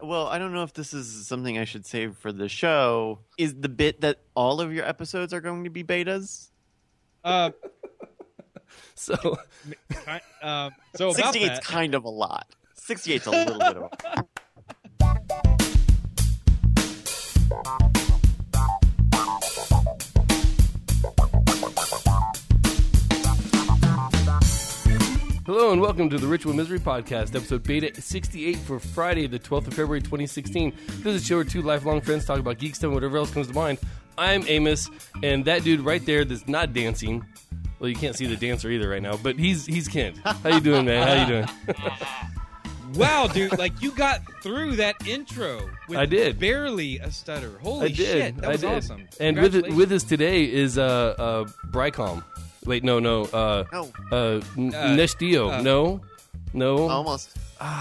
well, I don't know if this is something I should save for the show. Is the bit that all of your episodes are going to be betas? So about 68's that, kind of a lot. 68's a little bit of a Hello and welcome to the Ritual Misery Podcast, episode Beta 68 for Friday, the 12th of February, 2016. This is a show where two lifelong friends talk about geek stuff and whatever else comes to mind. I'm Amos, and that dude right there that's not dancing, well, you can't see the dancer either right now, but he's Kent. How you doing, man? How you doing? wow, dude, like you got through that intro with I did. barely a stutter. Holy I did. shit, that was I did. awesome. And with us today is Brycom. Wait, no. Nestío. No. almost.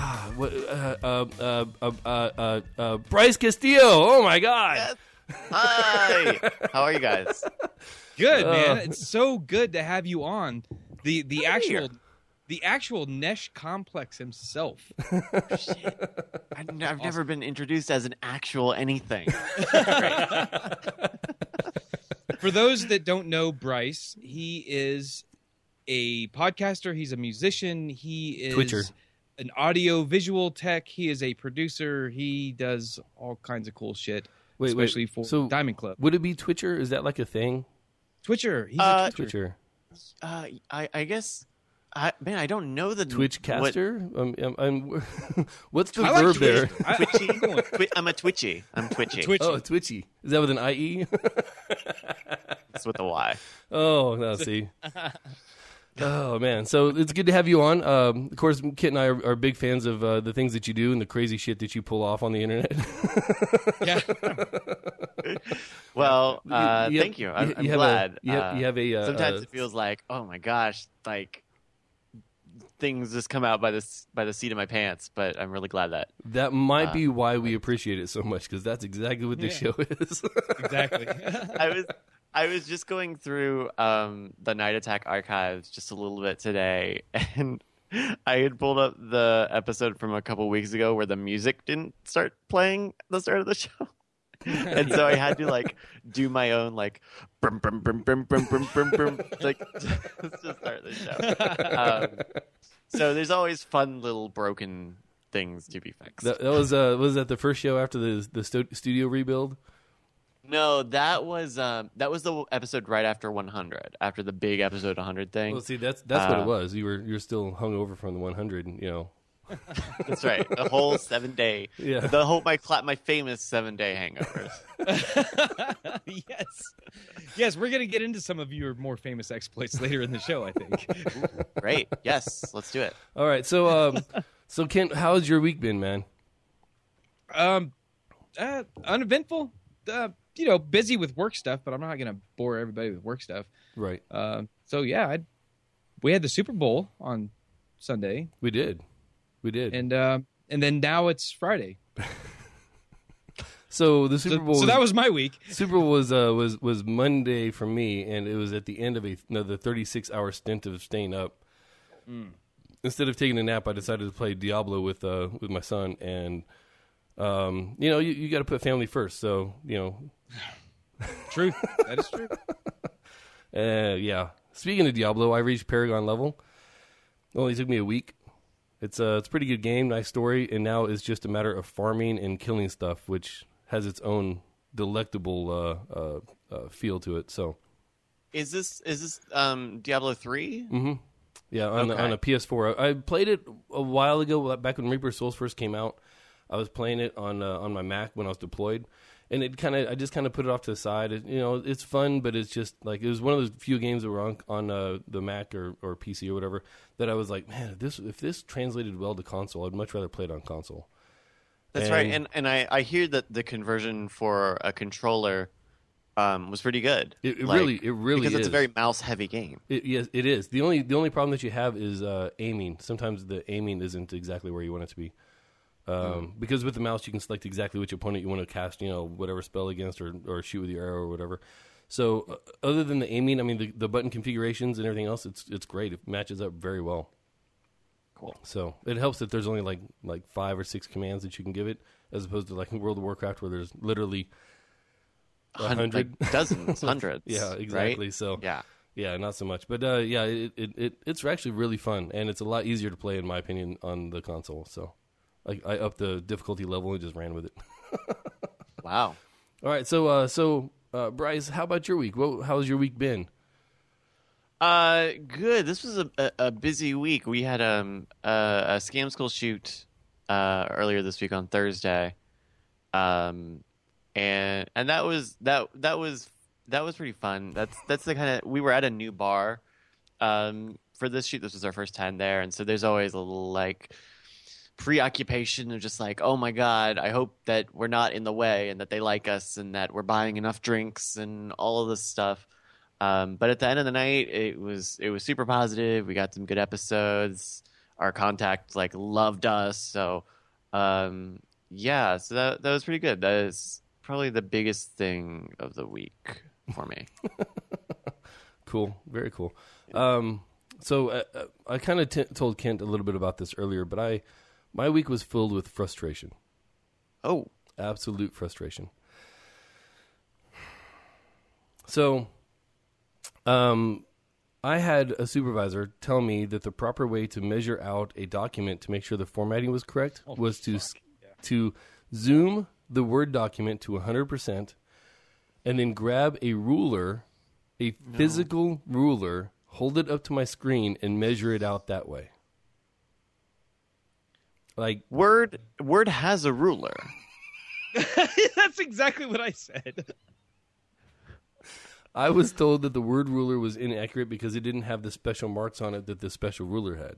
Bryce Castillo. Oh my God. Yes. Hi. How are you guys? Good, man. It's so good to have you on. The actual Nesh Complex himself. Shit. I've never been introduced as an actual anything. For those that don't know Bryce, he is a podcaster. He's a musician. He is Twitcher. An audio visual tech. He is a producer. He does all kinds of cool shit, especially for Diamond Club. Would it be Twitcher? Is that like a thing? Twitcher. He's a Twitcher. I guess. I don't know the Twitchcaster. What's the I verb like there? Twitchy. I'm a twitchy. I'm twitchy. Twitchy. Oh, twitchy. Is that with an IE? It's with a Y. Oh, no, see. Oh, man. So it's good to have you on. Of course, Kit and I are big fans of the things that you do and the crazy shit that you pull off on the internet. Yeah. Well, thank you. I'm glad. You have a... sometimes it feels like, oh my gosh, like things just come out by the seat of my pants, but I'm really glad that might be why we appreciate it so much, because that's exactly what this show is. Exactly. I was just going through the Night Attack archives just a little bit today, and I had pulled up the episode from a couple weeks ago where the music didn't start playing at the start of the show. And so I had to like do my own like brum brum brum brum brum brum brum brum like just to start the show. So there's always fun little broken things to be fixed. That was that the first show after the studio rebuild? No, that was the episode right after 100, after the big episode 100 thing. Well, see, that's what it was. You're still hungover from the 100, you know. That's right. The whole 7-day. Yeah. My famous 7-day hangovers. Yes, we're gonna get into some of your more famous exploits later in the show, I think. Great. Yes, let's do it. All right. So Kent, how's your week been, man? Uneventful. Busy with work stuff, but I'm not gonna bore everybody with work stuff. Right. So yeah, we had the Super Bowl on Sunday. We did. And then now it's Friday. So the Super Bowl. So that was my week. Super Bowl was Monday for me, and it was at the end of another 36-hour stint of staying up. Instead of taking a nap, I decided to play Diablo with my son, and you got to put family first. So True. That is true. Yeah. Speaking of Diablo, I reached Paragon level. It only took me a week. It's a pretty good game, nice story, and now it's just a matter of farming and killing stuff, which has its own delectable feel to it. So, is this Diablo 3? Mm-hmm. Yeah, on a PS4. I played it a while ago, back when Reaper of Souls first came out. I was playing it on my Mac when I was deployed, and I just kind of put it off to the side. It's fun, but it's just like it was one of those few games that were on the Mac or PC or whatever that I was like, man, if this translated well to console, I'd much rather play it on console. That's right, and I hear that the conversion for a controller was pretty good. It really because is. It's a very mouse heavy game. Yes, it is. The only problem that you have is aiming. Sometimes the aiming isn't exactly where you want it to be. Because with the mouse you can select exactly which opponent you want to cast, whatever spell against or shoot with your arrow or whatever. So other than the aiming, I mean the button configurations and everything else, it's great. It matches up very well. Cool. So it helps that there's only like 5 or 6 commands that you can give it, as opposed to like in World of Warcraft where there's literally 100, like dozens, hundreds. Yeah, exactly. Right? So yeah, not so much. But it's actually really fun, and it's a lot easier to play, in my opinion, on the console. So I upped the difficulty level and just ran with it. Wow. All right, so Bryce, how about your week? How's your week been? Good. This was a busy week. We had a Scam School shoot earlier this week on Thursday, and that was pretty fun. That's the kind of, we were at a new bar for this shoot. This was our first time there, and so there's always a little like preoccupation of just like, oh my god, I hope that we're not in the way and that they like us and that we're buying enough drinks and all of this stuff. But at the end of the night, it was super positive. We got some good episodes. Our contact like loved us. So yeah, so that was pretty good. That is probably the biggest thing of the week for me. Cool, very cool. So I kind of told Kent a little bit about this earlier, but my week was filled with frustration. Oh, absolute frustration. So, I had a supervisor tell me that the proper way to measure out a document to make sure the formatting was correct was to zoom the Word document to 100% and then grab a ruler, a physical ruler, hold it up to my screen and measure it out that way. Like Word has a ruler. That's exactly what I said. I was told that the Word ruler was inaccurate because it didn't have the special marks on it that the special ruler had.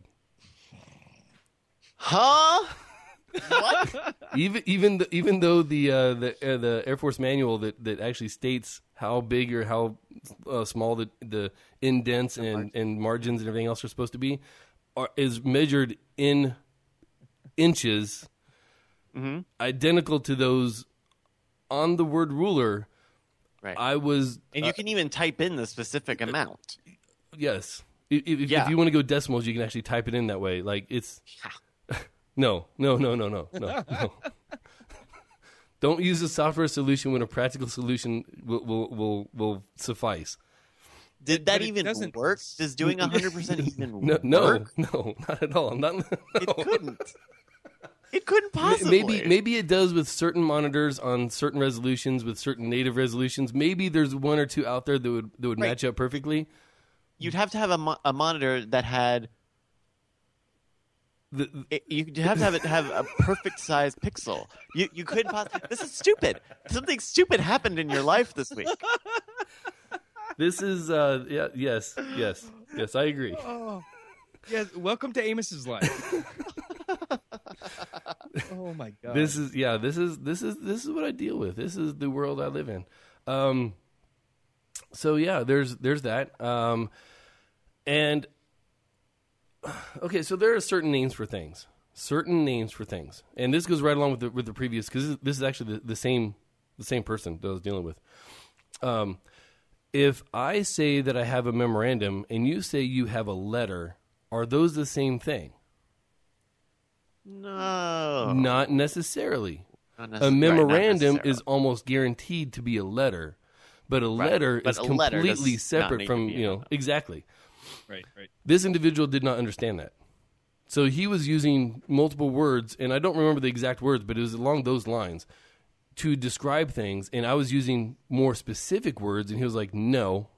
Huh? What? Even though the Air Force manual that actually states how big or how small the indents and margins and everything else are supposed to be is measured in inches, identical to those on the Word ruler. Right. And you can even type in the specific amount. Yes. If you want to go decimals, you can actually type it in that way. Like it's no. Don't use a software solution when a practical solution will suffice. Did that even work? Does doing 100% even work? No, not at all. It couldn't. It couldn't possibly. Maybe it does with certain monitors on certain resolutions, with certain native resolutions. Maybe there's one or two out there that would match up perfectly. You'd have to have a monitor that had. You'd have to have a perfect size pixel. You couldn't possibly. This is stupid. Something stupid happened in your life this week. This is yes, I agree. Oh, yes. Welcome to Amos's life. Oh my god. This is what I deal with. This is the world I live in. So yeah, there's that. And okay, so there are certain names for things. And this goes right along with the previous, because this is actually the same person that I was dealing with. If I say that I have a memorandum and you say you have a letter, are those the same thing? No. Not necessarily. A memorandum is almost guaranteed to be a letter, but a letter is completely separate from, exactly. Right. This individual did not understand that. So he was using multiple words, and I don't remember the exact words, but it was along those lines, to describe things, and I was using more specific words, and he was like, no,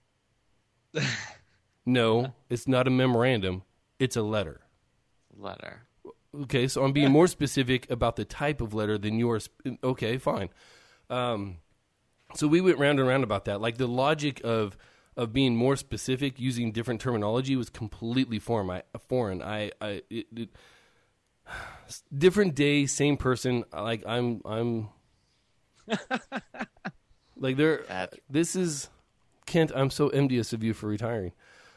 it's not a memorandum, it's a letter. Okay, so I'm being more specific about the type of letter than yours. Okay, fine. So we went round and round about that. Like the logic of being more specific using different terminology was completely foreign. Different day, same person. Like I'm like there. This is Kent. I'm so envious of you for retiring.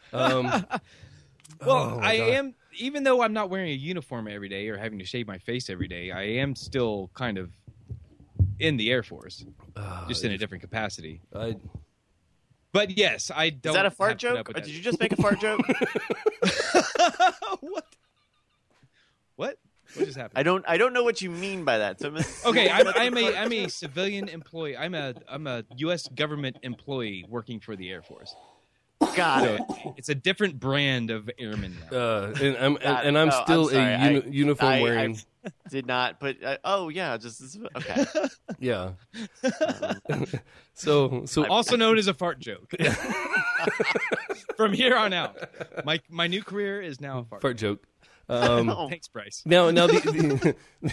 Well, I am, even though I'm not wearing a uniform every day or having to shave my face every day, I am still kind of in the Air Force, just in a different capacity. But yes, I don't. Is that a fart joke? Or did you just make a fart joke? What? What just happened? I don't know what you mean by that. So okay, I'm a civilian employee. I'm a U.S. government employee working for the Air Force. Got it. It's a different brand of airman now. And I'm still a uniform wearing. I did not put. Just okay. Yeah. So also known as a fart joke. From here on out, my new career is now a fart joke. Thanks, Bryce. Now the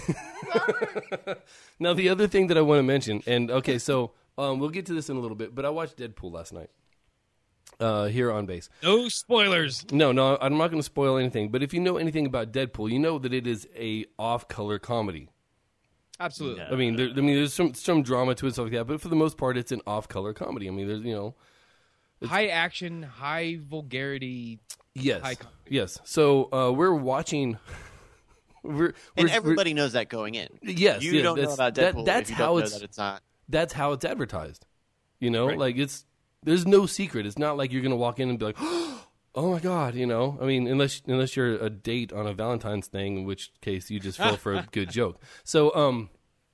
now the other thing that I want to mention, and okay, so we'll get to this in a little bit, but I watched Deadpool last night. Here on base. No spoilers. No, I'm not going to spoil anything. But if you know anything about Deadpool, you know that it is a off-color comedy. Absolutely. I mean, there's some drama to it, stuff like that. But for the most part, it's an off-color comedy. I mean, there's high action, high vulgarity. Yes, high comedy. yes. So we're watching. And everybody knows that going in. Yes, you don't know about Deadpool. That's if you how don't it's. Know that it's not. That's how it's advertised. Right. Like it's. There's no secret. It's not like you're going to walk in and be like, oh, my God, I mean, unless you're a date on a Valentine's thing, in which case you just fell for a good joke. So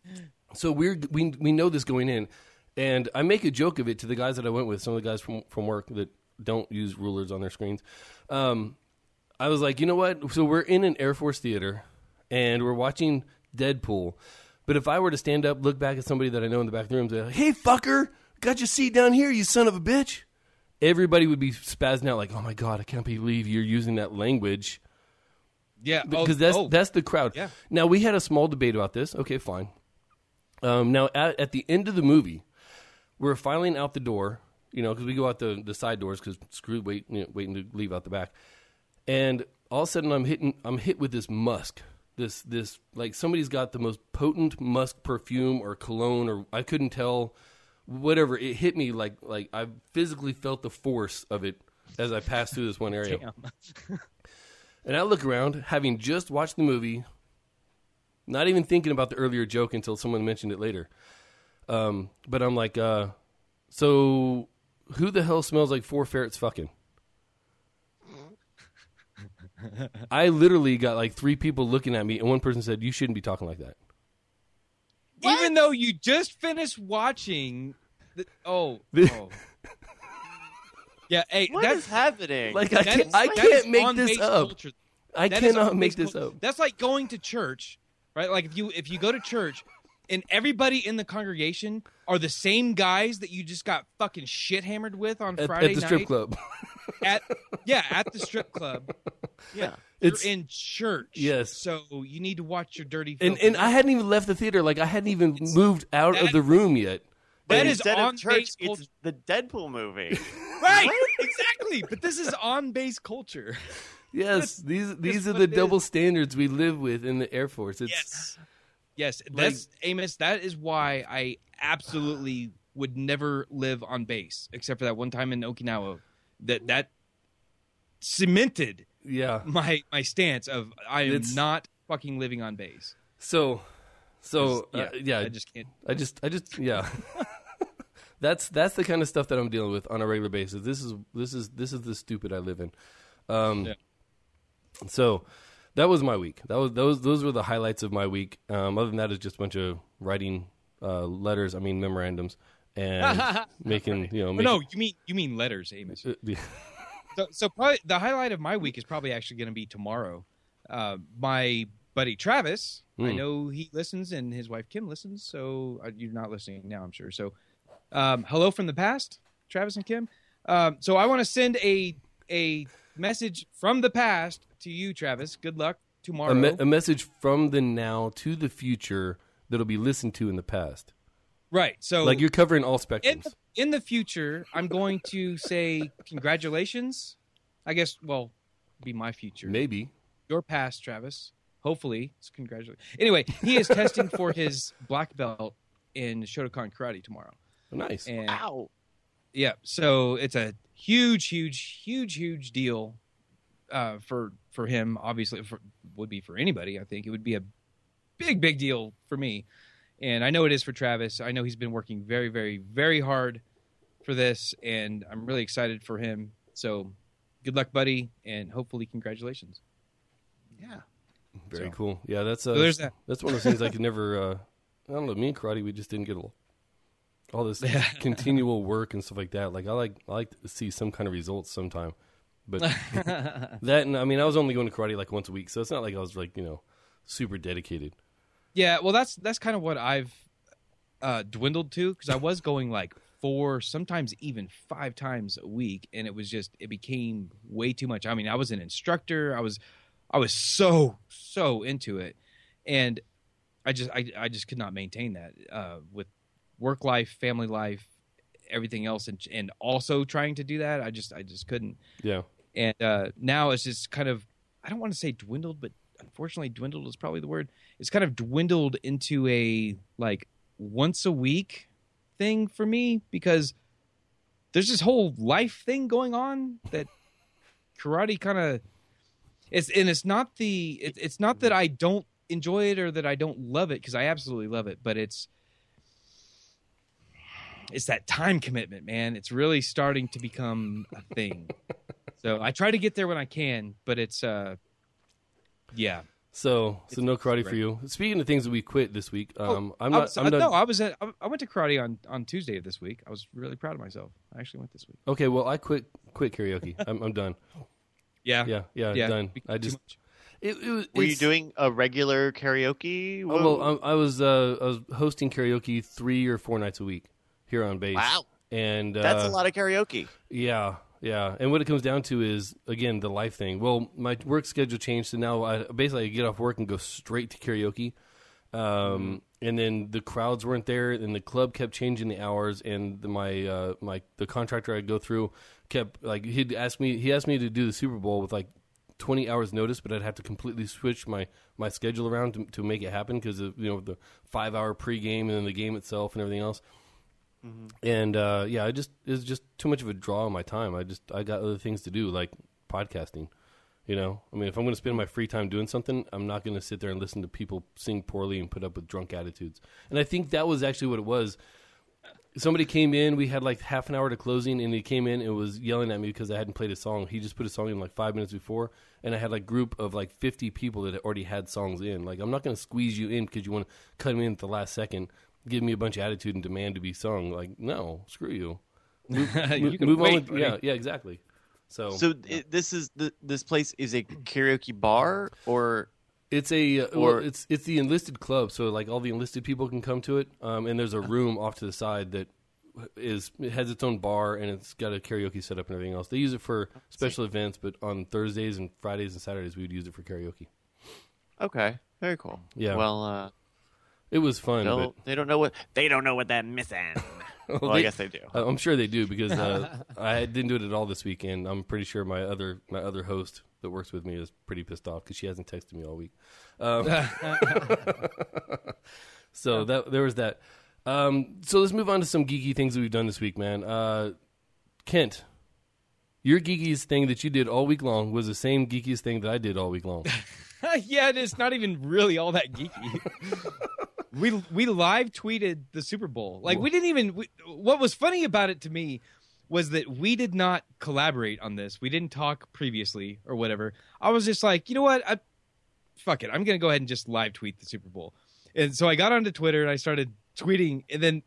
we know this going in, and I make a joke of it to the guys that I went with, some of the guys from work that don't use rulers on their screens. I was like, you know what? So we're in an Air Force theater, and we're watching Deadpool. But if I were to stand up, look back at somebody that I know in the back of the room, and say, hey, fucker. Got your seat down here, you son of a bitch. Everybody would be spazzing out like, oh, my God, I can't believe you're using that language. Yeah. Because that's the crowd. Yeah. Now, we had a small debate about this. Okay, fine. Now, at the end of the movie, we're filing out the door, because we go out the side doors because screw waiting to leave out the back. And all of a sudden, I'm hit with this musk. This like somebody's got the most potent musk perfume or cologne, or I couldn't tell. Whatever, it hit me like I physically felt the force of it as I passed through this one area. And I look around, having just watched the movie, not even thinking about the earlier joke until someone mentioned it later. But I'm like, so who the hell smells like 4 ferrets fucking? I literally got like 3 people looking at me, and one person said, you shouldn't be talking like that. What? Even though you just finished watching, yeah. Hey, what is happening? Like I can't make this up. Culture. I cannot make this up. That's like going to church, right? Like if you go to church, and everybody in the congregation are the same guys that you just got fucking shit hammered with on Friday night at the strip club. at the strip club. Yeah. You're in church. Yes. So you need to watch your dirty film. And I hadn't even left the theater. Like, I hadn't even moved out of the room yet. That is on church, base culture. It's the Deadpool movie. Right. Exactly. But this is on base culture. Yes. These are the double standards we live with in the Air Force. Yes. That's Amos. That is why I absolutely would never live on base, except for that one time in Okinawa. That cemented my stance of I am not fucking living on base. So I just can't. I just yeah. That's the kind of stuff that I'm dealing with on a regular basis. This is the stupid I live in. So that was my week. Those were the highlights of my week. Other than that, it's just a bunch of writing memorandums and making No, you mean letters, Amos. So probably the highlight of my week is probably actually going to be tomorrow. My buddy Travis, I know he listens, and his wife Kim listens. So you're not listening now, I'm sure. So hello from the past, Travis and Kim. So I want to send a message from the past to you, Travis. Good luck tomorrow. A message from the now to the future that'll be listened to in the past. Right. So like you're covering all spectrums. In the future, I'm going to say congratulations. I guess, be my future. Maybe. Your past, Travis. Hopefully. It's congratulations. Anyway, he is testing for his black belt in Shotokan Karate tomorrow. Oh, nice. And, wow. Yeah. So it's a huge deal for him. Obviously, would be for anybody, I think. It would be a big deal for me. And I know it is for Travis. I know he's been working very, very, very hard for this, and I'm really excited for him. So good luck, buddy, and hopefully congratulations. Yeah. Very cool. Yeah, that's there's that. That's one of those things I could never. I don't know. Me and karate, we just didn't get all this continual work and stuff like that. Like I like to see some kind of results sometime. But that, and I mean, I was only going to karate like once a week, so it's not like I was like super dedicated. Yeah, well, that's kind of what I've dwindled to, because I was going like 4, sometimes even 5 times a week, and it became way too much. I mean, I was an instructor. I was so into it, and I just could not maintain that with work life, family life, everything else, and also trying to do that. I just couldn't. Yeah. And now it's just kind of, I don't want to say dwindled, but unfortunately dwindled is probably the word. It's kind of dwindled into a like once a week thing for me, because there's this whole life thing going on that karate kind of it's not that I don't enjoy it or that I don't love it, because I absolutely love it, but it's that time commitment, man. It's really starting to become a thing. So I try to get there when I can, but it's yeah. So no karate for you. Speaking of things that we quit this week, I went to karate on Tuesday of this week. I was really proud of myself. I actually went this week. Okay, well I quit karaoke. I'm done. Yeah, done. I just Were you doing a regular karaoke? Oh, well, I was hosting karaoke 3 or 4 nights a week here on base. Wow, and that's a lot of karaoke. Yeah. And what it comes down to is, again, the life thing. Well, my work schedule changed, so now I get off work and go straight to karaoke. And then the crowds weren't there, and the club kept changing the hours, and the contractor I'd go through kept like he asked me to do the Super Bowl with like 20 hours notice, but I'd have to completely switch my schedule around to make it happen, because of the 5-hour pregame and then the game itself and everything else. Mm-hmm. And it was just too much of a draw on my time. I got other things to do, like podcasting. I mean, if I'm going to spend my free time doing something, I'm not going to sit there and listen to people sing poorly and put up with drunk attitudes. And I think that was actually what it was. Somebody came in, we had like half an hour to closing, and he came in and was yelling at me because I hadn't played a song. He just put a song in like 5 minutes before, and I had like a group of like 50 people that already had songs in. Like, I'm not going to squeeze you in because you want to cut me in at the last second, give me a bunch of attitude and demand to be sung. Like, no, screw you. Move wait, on. Yeah, exactly. So this place is a karaoke bar, or it's it's the enlisted club. So like all the enlisted people can come to it, and there's a room off to the side that it has its own bar, and it's got a karaoke setup and everything else. They use it for special events, but on Thursdays and Fridays and Saturdays we would use it for karaoke. Okay, very cool. Yeah. Well, it was fun. But they don't know what they're missing. Well, I guess they do. I'm sure they do, because I didn't do it at all this weekend. I'm pretty sure my other host that works with me is pretty pissed off because she hasn't texted me all week. So there was that. So let's move on to some geeky things that we've done this week, man. Kent, your geekiest thing that you did all week long was the same geekiest thing that I did all week long. Yeah, it's not even really all that geeky. We live tweeted the Super Bowl. Like, we didn't even. What was funny about it to me was that we did not collaborate on this. We didn't talk previously or whatever. I was just like, you know what? Fuck it. I'm going to go ahead and just live tweet the Super Bowl. And so I got onto Twitter and I started tweeting. And then,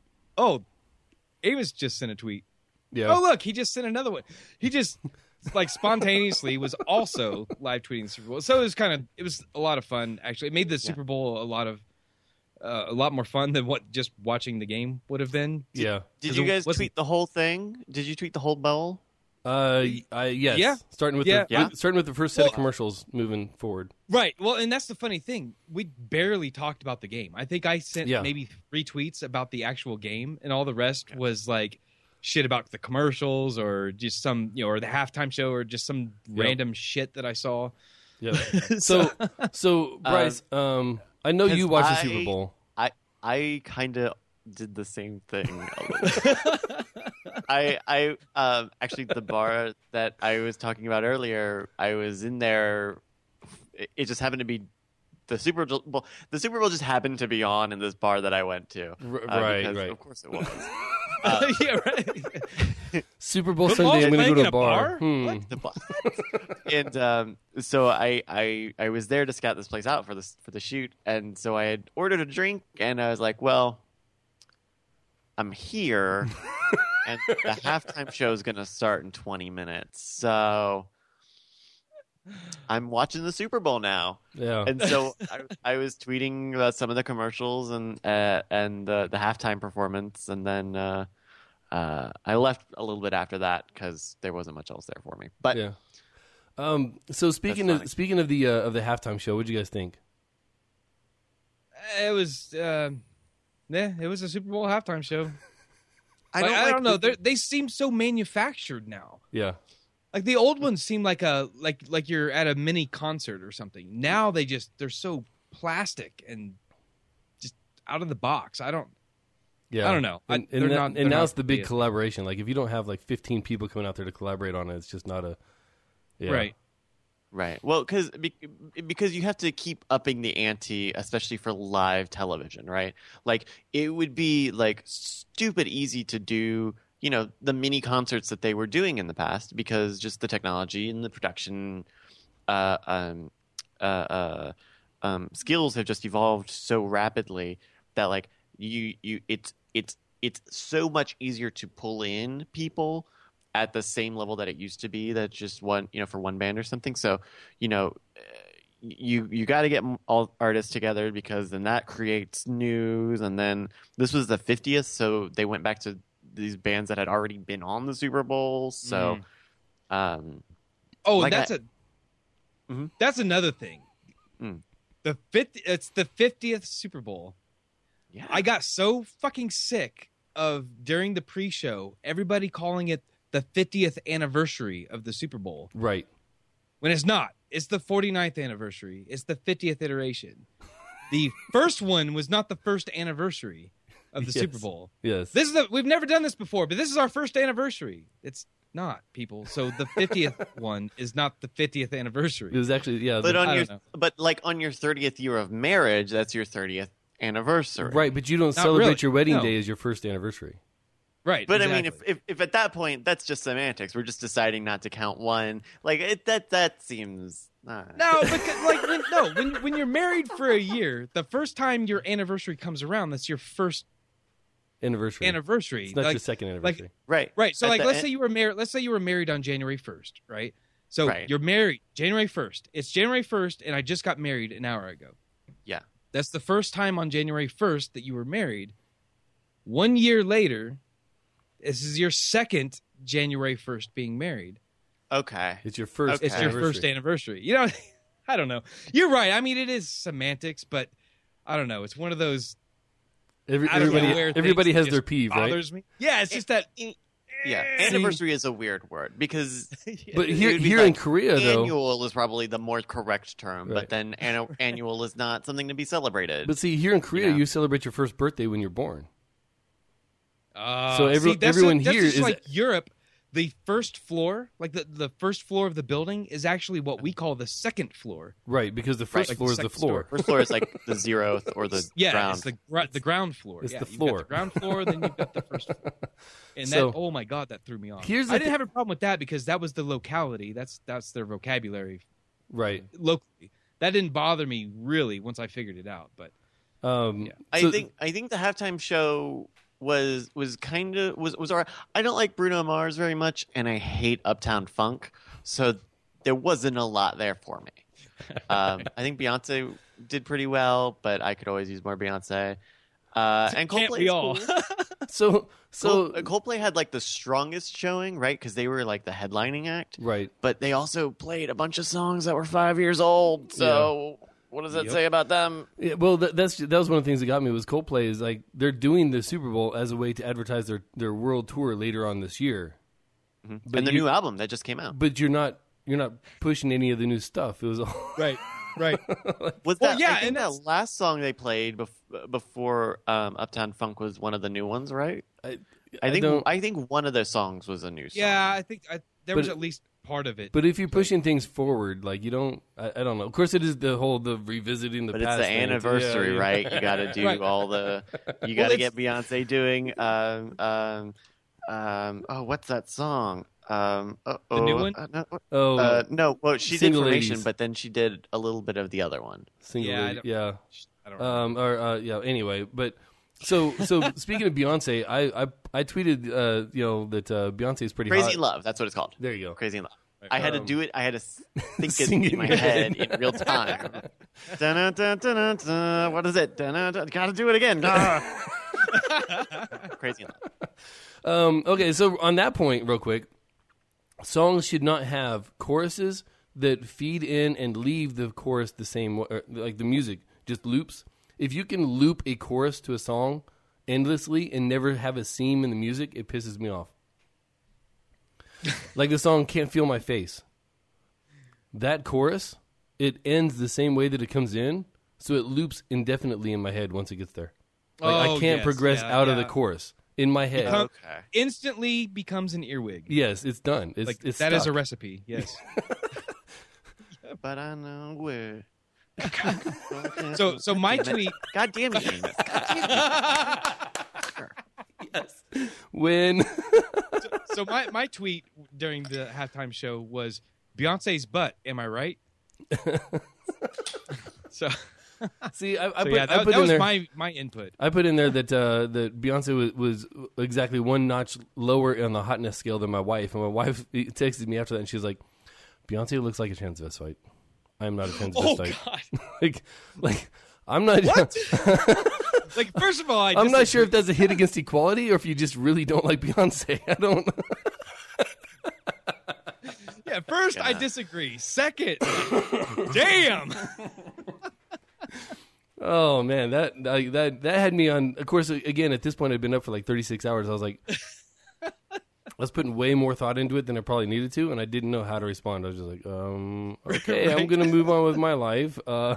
Amos just sent a tweet. Yeah. Oh, look, he just sent another one. He just like spontaneously was also live tweeting the Super Bowl. So it was a lot of fun. Actually, it made the Super Bowl a lot more fun than what just watching the game would have been. Yeah. Did you guys tweet the whole thing? Did you tweet the whole bowl? Yes. Yeah. Starting with the first set of commercials moving forward. Right. Well, and that's the funny thing. We barely talked about the game. I think I sent maybe 3 tweets about the actual game, and all the rest was like shit about the commercials or just some, or the halftime show or just some random shit that I saw. Yeah. So Bryce, I know you watched the Super Bowl. I kind of did the same thing a little bit. I actually, the bar that I was talking about earlier, I was in there. It just happened to be the Super Bowl. The Super Bowl just happened to be on in this bar that I went to. Right. Of course it was. Yeah, right. Super Bowl Football Sunday, I'm going to go to playing a bar. in a What? And so I was there to scout this place out for the shoot, and so I had ordered a drink, and I was like, well, I'm here, and the halftime show is going to start in 20 minutes, so I'm watching the Super Bowl now. Yeah. And so I was tweeting about some of the commercials and the halftime performance, and then I left a little bit after that because there wasn't much else there for me. But yeah. So speaking of the halftime show, what did you guys think? It was it was a Super Bowl halftime show. I don't know. They seem so manufactured now. Yeah. Like the old ones seem like like you're at a mini concert or something. Now they're so plastic and just out of the box. I don't know. And now it's the big collaboration. Like if you don't have like 15 people coming out there to collaborate on it, it's just not a Right. Well, because you have to keep upping the ante, especially for live television, right? Like it would be like stupid easy to do, the mini concerts that they were doing in the past, because just the technology and the production skills have just evolved so rapidly that like it's so much easier to pull in people at the same level that it used to be, that just one, for one band or something. So, you got to get all artists together, because then that creates news. And then this was the 50th, so they went back to these bands that had already been on the Super Bowl. So, that's another thing. It's the 50th Super Bowl. Yeah, I got so fucking sick of, during the pre-show, everybody calling it the 50th anniversary of the Super Bowl. Right. When it's not. It's the 49th anniversary. It's the 50th iteration. The first one was not the first anniversary of the Super Bowl. Yes. We've never done this before, but this is our first anniversary. It's not, people. So the 50th one is not the 50th anniversary. It was actually, But on your 30th year of marriage, that's your 30th anniversary. Right, but you don't celebrate your wedding day as your first anniversary. Right, but exactly. I mean, if at that point that's just semantics, we're just deciding not to count one. Like that seems no, because when you're married for a year, the first time your anniversary comes around, that's your first anniversary. It's not your second anniversary. Right. So let's say you were married. Let's say you were married on January 1st, right? So you're married January 1st. It's January 1st, and I just got married an hour ago. Yeah, that's the first time on January 1st that you were married. 1 year later. This is your second January 1st being married. Okay. It's your first It's your first anniversary. I don't know. You're right. I mean, it is semantics, but I don't know. It's one of those... Everybody has their peeve, right? Bothers me. Yeah, it's just that... Yeah, anniversary is a weird word, because... But here in Korea, though... Annual is probably the more correct term, right. But then annual is not something to be celebrated. But see, here in Korea, you celebrate your first birthday when you're born. So everyone here is like Europe. The first floor, like the first floor of the building, is actually what we call the second floor. Right, because the first floor is the floor. First floor is like the 0th or the ground. It's the ground floor. It's the floor. You've got the ground floor, then you've got the first floor. And oh my god, that threw me off. I didn't have a problem with that because that was the locality. That's their vocabulary. Right. Locally, that didn't bother me really once I figured it out. But I think the halftime show was all right. I don't like Bruno Mars very much, and I hate Uptown Funk, so there wasn't a lot there for me. I think Beyonce did pretty well, but I could always use more Beyonce. And Coldplay, all? So Coldplay had like the strongest showing, right? Because they were like the headlining act, right? But they also played a bunch of songs that were 5 years old, so. Yeah. What does that say about them? Yeah, well, that was one of the things that got me was Coldplay is like they're doing the Super Bowl as a way to advertise their world tour later on this year, and the new album that just came out. But you're not pushing any of the new stuff. It was all right. Was that? Yeah, I think that last song they played before Uptown Funk was one of the new ones, right? I think one of their songs was a new song. Yeah, I think there was at least part of it. But if you're pushing things forward, like you don't, I don't know. Of course, it is the revisiting the but past. But it's the anniversary, right? You got to do all the. You got to get Beyonce doing. Oh, what's that song? The new one? No. Well, she did Formation, Ladies. but then she did a little bit of the other one. I don't know. Anyway, but so speaking of Beyonce, I tweeted that Beyonce is pretty Crazy hot. in Love. That's what it's called. There you go. Crazy in Love. I had to do it. I had to think it Sing in my head in real time. What is it? Got to do it again. Crazy in Love. Okay, so on that point, real quick, songs should not have choruses that feed in and leave the chorus the same way, like the music just loops. If you can loop a chorus to a song endlessly and never have a seam in the music, it pisses me off. Like the song Can't Feel My Face. That chorus, it ends the same way that it comes in, so it loops indefinitely in my head once it gets there. Like I can't progress out of the chorus in my head. Instantly becomes an earwig. Yes, it's done. It's that stuck. is a recipe. Yes. But I know where. So my tweet. God damn it, Amos. Yes. When. So my tweet during the halftime show was Beyonce's butt. Am I right? So. See, I put that in was there, my input. I put in there that Beyonce was exactly one notch lower on the hotness scale than my wife, and my wife texted me after that, and she was like, "Beyonce looks like a transvestite. I am not a transvestite." Oh God! like I'm not. What? Like, first of all, I'm not sure if that's a hit against equality or if you just really don't like Beyonce. I don't. Yeah, first I disagree. Second, damn. Oh man, that had me on. Of course, again, at this point, I'd been up for like 36 hours. I was like, I was putting way more thought into it than I probably needed to, and I didn't know how to respond. I was just like, okay, right. I'm gonna move on with my life.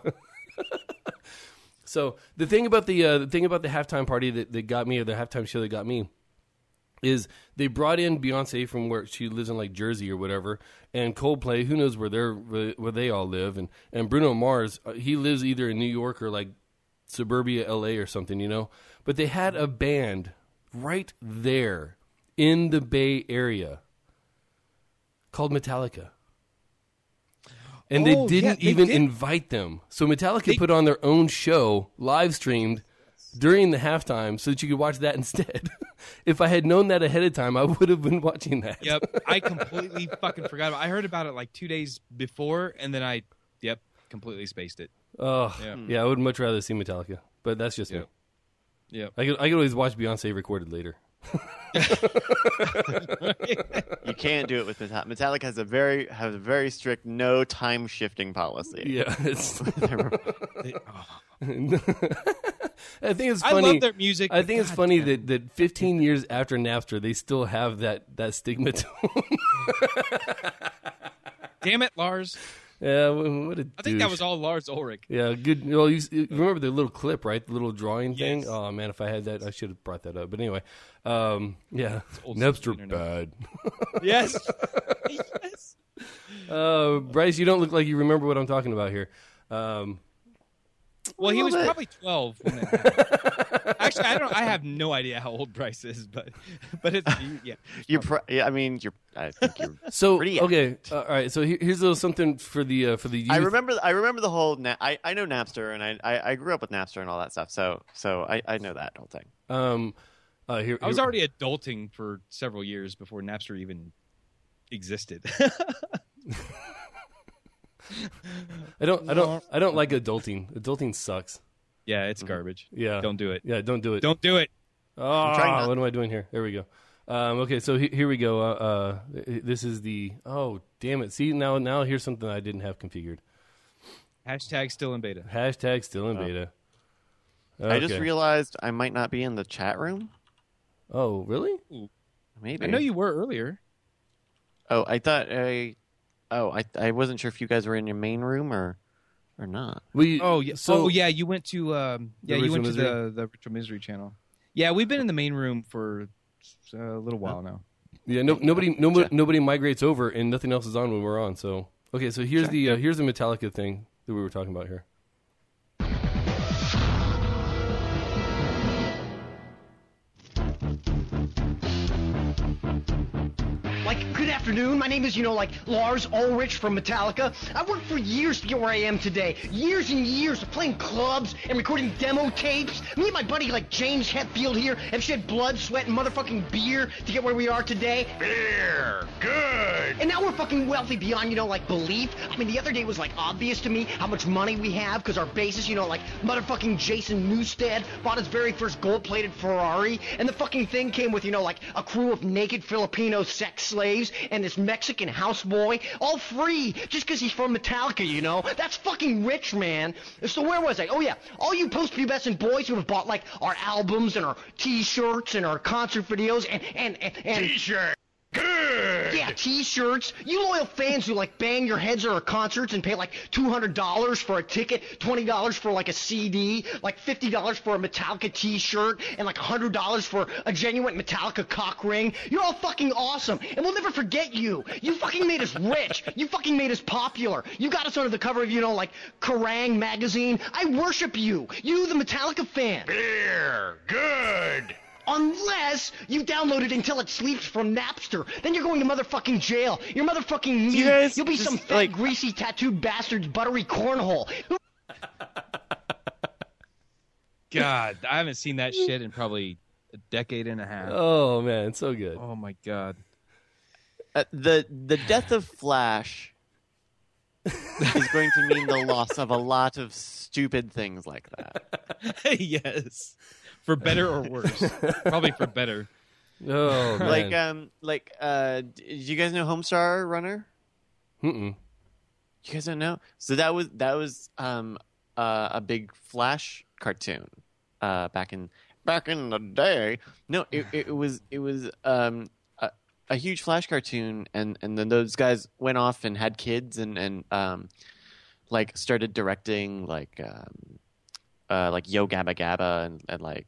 So the thing about the halftime party that got me, or the halftime show that got me, is they brought in Beyonce from where she lives in like Jersey or whatever, and Coldplay, who knows where they all live, and Bruno Mars, he lives either in New York or like suburbia LA or something, you know. But they had a band right there in the Bay Area called Metallica. And they didn't even invite them. So Metallica put on their own show, live streamed, during the halftime so that you could watch that instead. If I had known that ahead of time, I would have been watching that. Yep, I completely fucking forgot about it. I heard about it like 2 days before, and then I completely spaced it. Oh, yeah, I would much rather see Metallica, but that's just me. Yeah, I could always watch Beyonce recorded later. You can't do it with Metallica. Metallica has a very strict no time shifting policy. Yeah, it's. I think it's funny. I love their music. I think it's funny that 15 years after Napster, they still have that stigma to them. Damn it, Lars. Yeah, what a douche. I think that was all Lars Ulrich. Yeah, good. Well, you remember the little clip, right? The little drawing thing? Oh, man, if I had that, I should have brought that up. But anyway, yeah, Napster bad. Yes. Yes. Bryce, you don't look like you remember what I'm talking about here. Well, he was probably 12 when that happened. Actually, I have no idea how old Bryce is, but it's yeah. I think you're so pretty okay. All right. So here's a little something for the youth. I remember the whole. I know Napster, and I grew up with Napster and all that stuff. So I know that whole thing. I was already adulting for several years before Napster even existed. I don't like adulting. Adulting sucks. Yeah, it's garbage. Yeah, don't do it. Yeah, don't do it. Don't do it. Oh, what am I doing here? There we go. Okay, so here we go. This is the. Oh, damn it! See now here's something I didn't have configured. Hashtag still in beta. Hashtag still in beta. Okay. I just realized I might not be in the chat room. Oh, really? Ooh. Maybe. I know you were earlier. Oh, I thought I wasn't sure if you guys were in your main room or not. You went to the Ritual Misery channel. Yeah, we've been in the main room for a little while now. Yeah, nobody migrates over, and nothing else is on when we're on. So okay, so here's the Metallica thing that we were talking about here. Like, good afternoon. My name is, Lars Ulrich from Metallica. I worked for years to get where I am today. Years and years of playing clubs and recording demo tapes. Me and my buddy, James Hetfield here, have shed blood, sweat, and motherfucking beer to get where we are today. Beer! Good! And now we're fucking wealthy beyond, belief. I mean, the other day was, obvious to me how much money we have because our bassist, motherfucking Jason Newsted bought his very first gold-plated Ferrari. And the fucking thing came with, a crew of naked Filipino sex slaves and this Mexican houseboy, all free, just because he's from Metallica, That's fucking rich, man. So where was I? Oh, yeah. All you post-pubescent boys who have bought, our albums and our T-shirts and our concert videos and T-shirt! Good! Yeah, T-shirts. You loyal fans who bang your heads at our concerts and pay $200 for a ticket, $20 for a CD, $50 for a Metallica T-shirt, and $100 for a genuine Metallica cock ring. You're all fucking awesome, and we'll never forget you. You fucking made us rich. You fucking made us popular. You got us under the cover of Kerrang! Magazine. I worship you. You, the Metallica fan. Beer! Good! Unless you download it until it sleeps from Napster. Then you're going to motherfucking jail. You're motherfucking me. You'll be some fat, greasy, tattooed bastard's buttery cornhole. God, I haven't seen that shit in probably a decade and a half. Oh, man, it's so good. Oh, my God. The death of Flash is going to mean the loss of a lot of stupid things like that. Yes. For better or worse? Probably for better. Oh, man. Did you guys know Homestar Runner? Mm-mm. You guys don't know? So that was a big Flash cartoon back in the day. No, it was a huge Flash cartoon, and then those guys went off and had kids and started directing Yo Gabba Gabba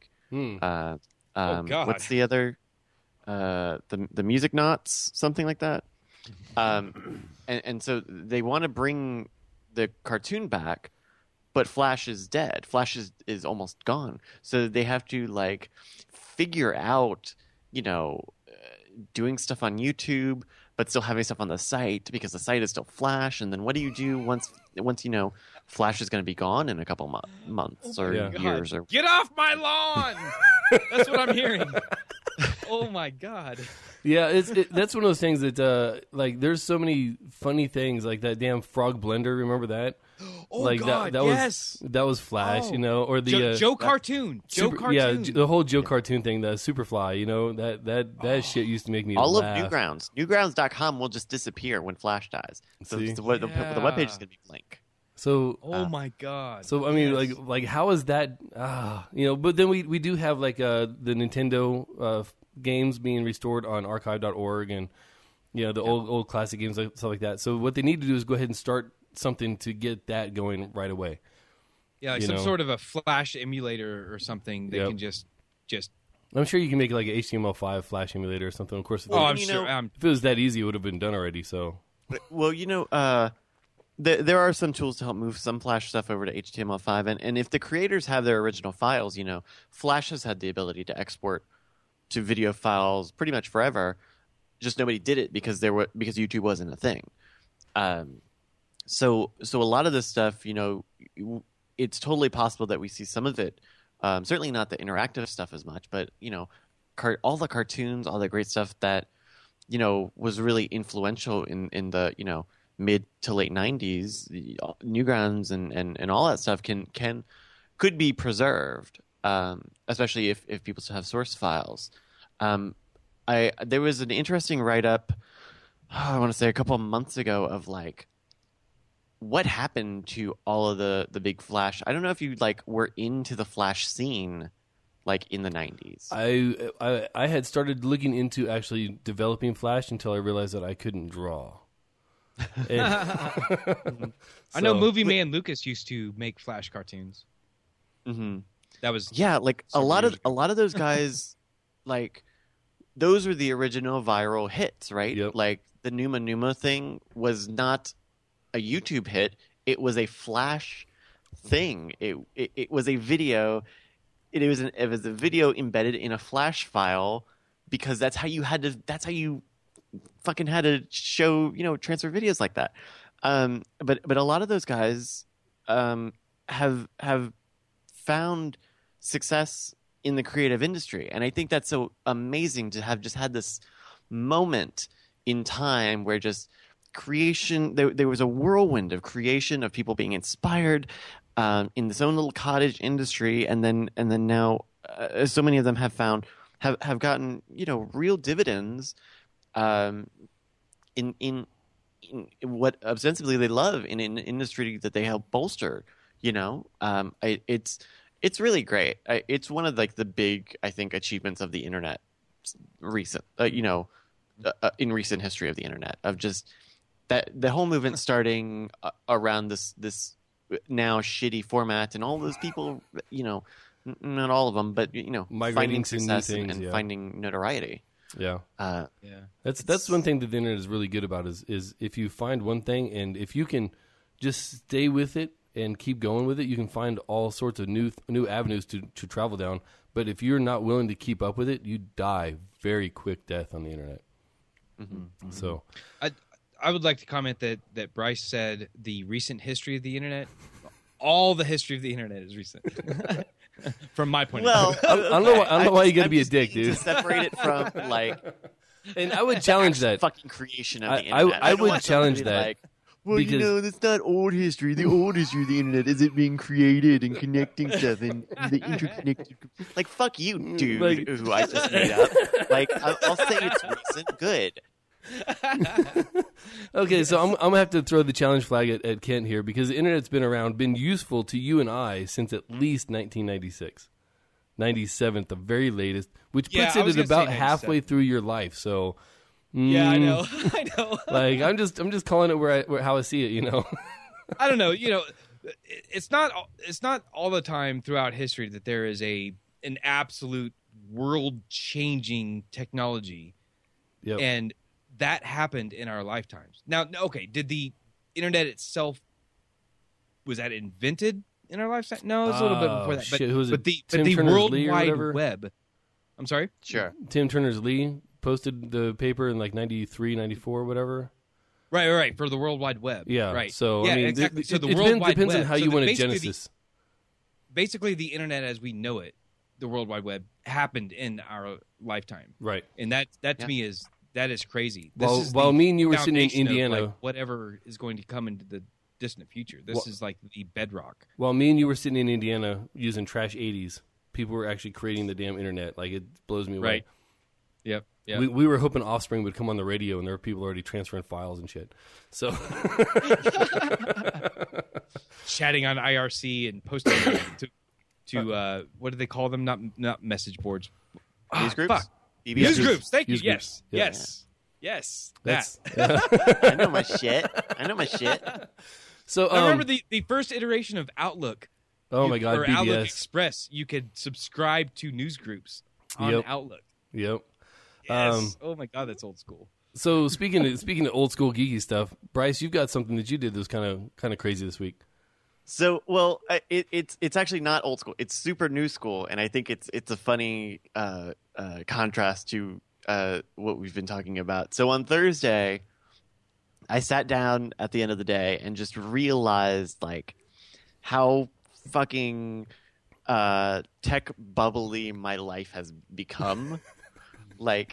and what's the other the Music Knots, something like that. And so they want to bring the cartoon back, but Flash is dead. Flash is almost gone. So they have to figure out, doing stuff on YouTube, but still having stuff on the site because the site is still Flash. And then what do you do once Flash is going to be gone in a couple months or years? Or get off my lawn! That's what I'm hearing. Oh my God. Yeah, that's one of those things that there's so many funny things like that damn frog blender. Remember that? Oh God, yes. That was Flash, or the Joe cartoon. Joe cartoon. Yeah, the whole Joe cartoon thing, the Superfly. That shit used to make me all laugh. Of Newgrounds. Newgrounds.com will just disappear when Flash dies. So the webpage is going to be blank. So, my God. So I mean, how is that? But then we do have the Nintendo games being restored on archive.org and the old classic games stuff like that. So what they need to do is go ahead and start something to get that going right away. Yeah, some sort of a Flash emulator or something. They can just. I'm sure you can make an HTML5 Flash emulator or something. Of course, I'm sure. If it was that easy, it would have been done already. So, well, there are some tools to help move some Flash stuff over to HTML5, and if the creators have their original files, Flash has had the ability to export to video files pretty much forever. Just nobody did it because YouTube wasn't a thing. So a lot of this stuff, it's totally possible that we see some of it. Certainly not the interactive stuff as much, but all the cartoons, all the great stuff that was really influential in the mid to late 90s, Newgrounds and all that stuff could be preserved, especially if people still have source files. There was an interesting write-up, I want to say a couple of months ago, of what happened to all of the big Flash. I don't know if you were into the Flash scene in the 90s. I had started looking into actually developing Flash until I realized that I couldn't draw. I know Movie Man Lucas used to make Flash cartoons. Mm-hmm. That was a lot of those guys those were the original viral hits, right? Yep. Like the Numa Numa thing was not a YouTube hit. It was a Flash thing. It was a video. It was a video embedded in a Flash file because that's how you fucking had to show, transfer videos like that. But a lot of those guys have found success in the creative industry, and I think that's so amazing to have just had this moment in time where just creation, there was a whirlwind of creation, of people being inspired in this own little cottage industry, and then now so many of them have gotten real dividends in what ostensibly they love in an industry that they help bolster. It's really great. It's one of like the big, I think, achievements of the internet in recent history of the internet, of just that the whole movement starting around this now shitty format, and all those people, not all of them, but migrating finding to new success things, and yeah. finding notoriety. Yeah. Yeah. That's one thing that the internet is really good about is if you find one thing and if you can just stay with it and keep going with it, you can find all sorts of new avenues to travel down. But if you're not willing to keep up with it, you die very quick death on the internet. Mm-hmm. So I would like to comment that Bryce said the recent history of the internet. All the history of the internet is recent. From my point of view. I don't know why you got to be a dick, dude. To separate it from and I would challenge that fucking creation of the internet. I would challenge that. Well, because that's not old history. The old history of the internet is it being created and connecting stuff and the interconnected. Like, fuck you, dude, who I just made up. Like, I'll say it's recent. Good. Okay, so I'm gonna have to throw the challenge flag at Kent here, because the internet's been useful to you and I since at least 1996, 97 at the very latest, which puts it at about halfway through your life. So yeah, I know. Like I'm just calling it how I see it. I don't know. It's not all the time throughout history that there is an absolute world-changing technology, and that happened in our lifetimes. Now, okay, did the internet itself, was that invented in our lifetime? No, it was a little bit before that. But the World Wide Web. I'm sorry? Sure. Tim Berners-Lee posted the paper in like 93, 94, whatever. Right, for the World Wide Web. Yeah. Right. So, yeah, I mean, exactly. So the World Wide depends Web. on how you want to genesis. Basically, the internet as we know it, the World Wide Web, happened in our lifetime. Right. And that to me is crazy. While me and you were sitting in Indiana, of, whatever is going to come into the distant future, this is like the bedrock. While me and you were sitting in Indiana using trash 80s, people were actually creating the damn internet. Like, it blows me away. Right. Yep. We were hoping Offspring would come on the radio, and there were people already transferring files and shit. So chatting on IRC and posting to what do they call them? Not message boards. News groups. Fuck. News groups. Thank you. Yes. Yes. I know my shit. So I remember the first iteration of Outlook. Oh my God, or BBS. Outlook Express. You could subscribe to news groups on Outlook. Yep. Yes. Oh my God, that's old school. So speaking of old school geeky stuff, Bryce, you've got something that you did that was kind of crazy this week. So, well, it's actually not old school. It's super new school, and I think it's a funny contrast to what we've been talking about. So on Thursday, I sat down at the end of the day and just realized like how fucking tech bubbly my life has become. Like,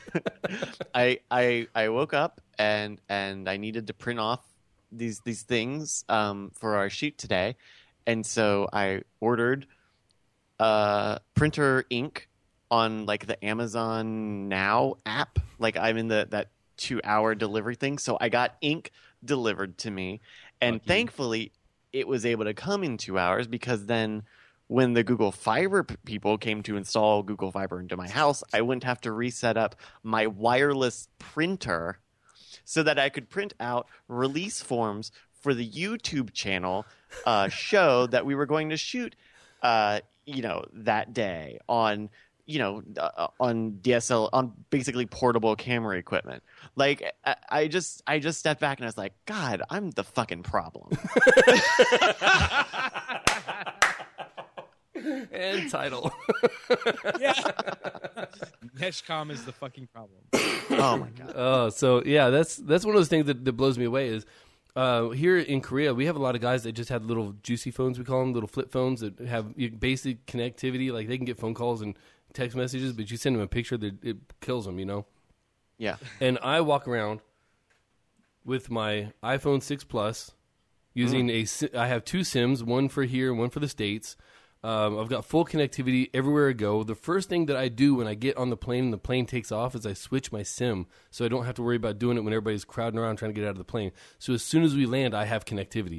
I woke up and I needed to print off these things for our shoot today, and so I ordered printer ink on like the Amazon Now app. Like, I'm in that 2-hour delivery thing, so I got ink delivered to me, and thankfully it was able to come in 2 hours, because then when the Google Fiber people came to install Google Fiber into my house, I wouldn't have to reset up my wireless printer so that I could print out release forms for the YouTube channel show that we were going to shoot, that day on on DSL, on basically portable camera equipment. Like I just stepped back and I was like, God, I'm the fucking problem. And title. Yeah. Meshcom is the fucking problem. Oh my God. So yeah, that's one of those things that blows me away is here in Korea we have a lot of guys that just have little juicy phones, we call them, little flip phones that have basic connectivity. Like they can get phone calls and text messages, but you send them a picture that it kills them, Yeah. And I walk around with my iPhone 6 Plus using I have 2 SIMs, one for here and one for the States. I've got full connectivity everywhere I go. The first thing that I do when I get on the plane and the plane takes off is I switch my SIM, so I don't have to worry about doing it when everybody's crowding around trying to get out of the plane. So as soon as we land, I have connectivity.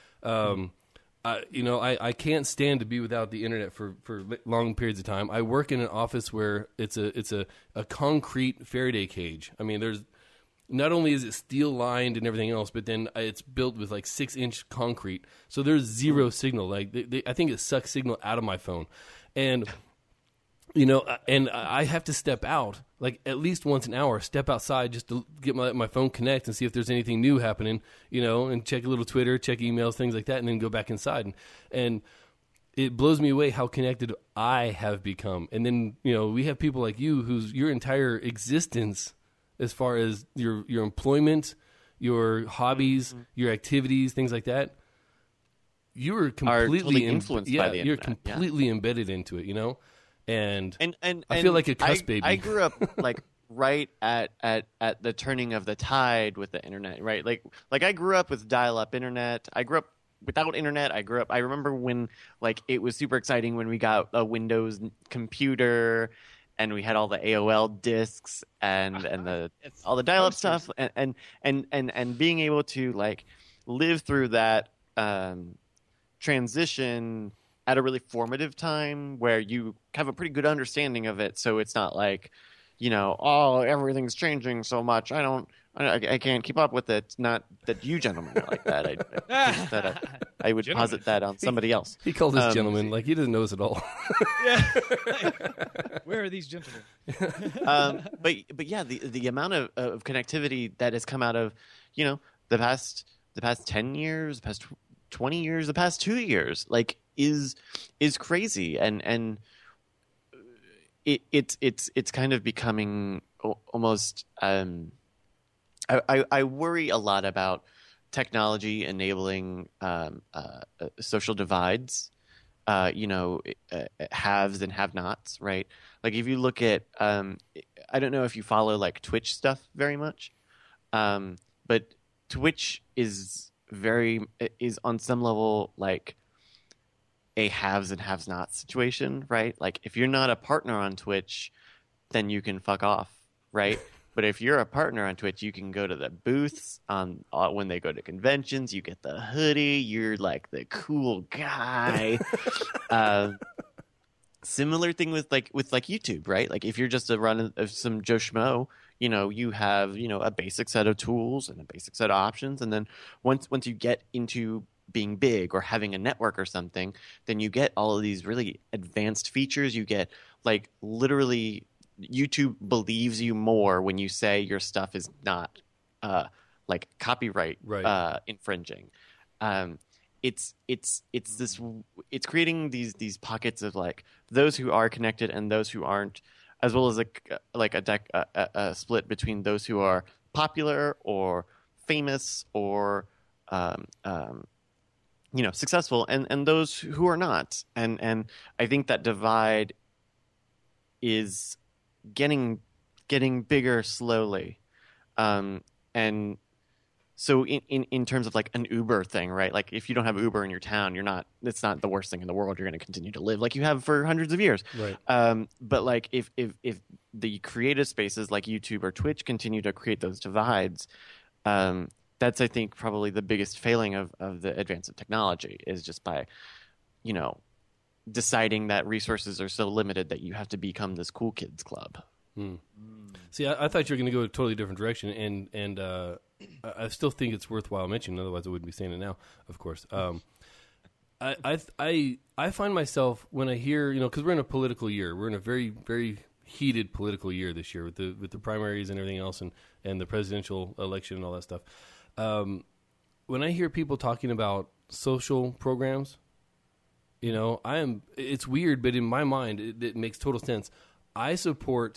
I can't stand to be without the internet for long periods of time. I work in an office where it's a concrete Faraday cage. I mean, there's not only is it steel lined and everything else, but then it's built with like 6-inch concrete. So there's zero signal. Like I think it sucks signal out of my phone, and and I have to step out like at least once an hour. Step outside just to get my phone connect and see if there's anything new happening. And check a little Twitter, check emails, things like that, and then go back inside. And it blows me away how connected I have become. And then we have people like you whose your entire existence, as far as your employment, your hobbies, your activities, things like that, you are completely totally influenced by the internet. You're completely embedded into it, And I feel and like a cuss baby. I grew up like right at the turning of the tide with the internet, right? Like I grew up with dial-up internet. I grew up without internet. I remember when like it was super exciting when we got a Windows computer. And we had all the AOL discs and all the dial-up stuff, and being able to like live through that transition at a really formative time where you have a pretty good understanding of it. So it's not like, everything's changing so much. I can't keep up with it. Not that you gentlemen are like that. I would posit that on somebody else. He called us gentlemen like he doesn't know us at all. Yeah. Where are these gentlemen? But yeah, the amount of connectivity that has come out of, the past 10 years, the past 20 years, the past 2 years, like is crazy, and it's kind of becoming almost. I worry a lot about technology enabling social divides, haves and have-nots, right? Like if you look at, I don't know if you follow like Twitch stuff very much, but Twitch is on some level like a haves and have-nots situation, right? Like if you're not a partner on Twitch, then you can fuck off, right? But if you're a partner on Twitch, you can go to the booths when they go to conventions. You get the hoodie. You're like the cool guy. Similar thing with YouTube, right? Like if you're just a run of some Joe Schmo, you have a basic set of tools and a basic set of options, and then once you get into being big or having a network or something, then you get all of these really advanced features. You get like literally. YouTube believes you more when you say your stuff is not like copyright infringing. It's creating these pockets of like those who are connected and those who aren't, as well as a split between those who are popular or famous or successful and those who are not. And I think that divide is getting bigger slowly, and so in terms of like an Uber thing, right? Like if you don't have Uber in your town, it's not the worst thing in the world. You're going to continue to live like you have for hundreds of years, right? But like if the creative spaces like YouTube or Twitch continue to create those divides, that's I think probably the biggest failing of the advance of technology is just by deciding that resources are so limited that you have to become this cool kids club. See, I thought you were going to go a totally different direction, and I still think it's worthwhile mentioning. Otherwise, I wouldn't be saying it now. Of course, I find myself when I hear, because we're in a political year, we're in a very, very heated political year this year with the primaries and everything else, and the presidential election and all that stuff. When I hear people talking about social programs, it's weird, but in my mind, it makes total sense. I support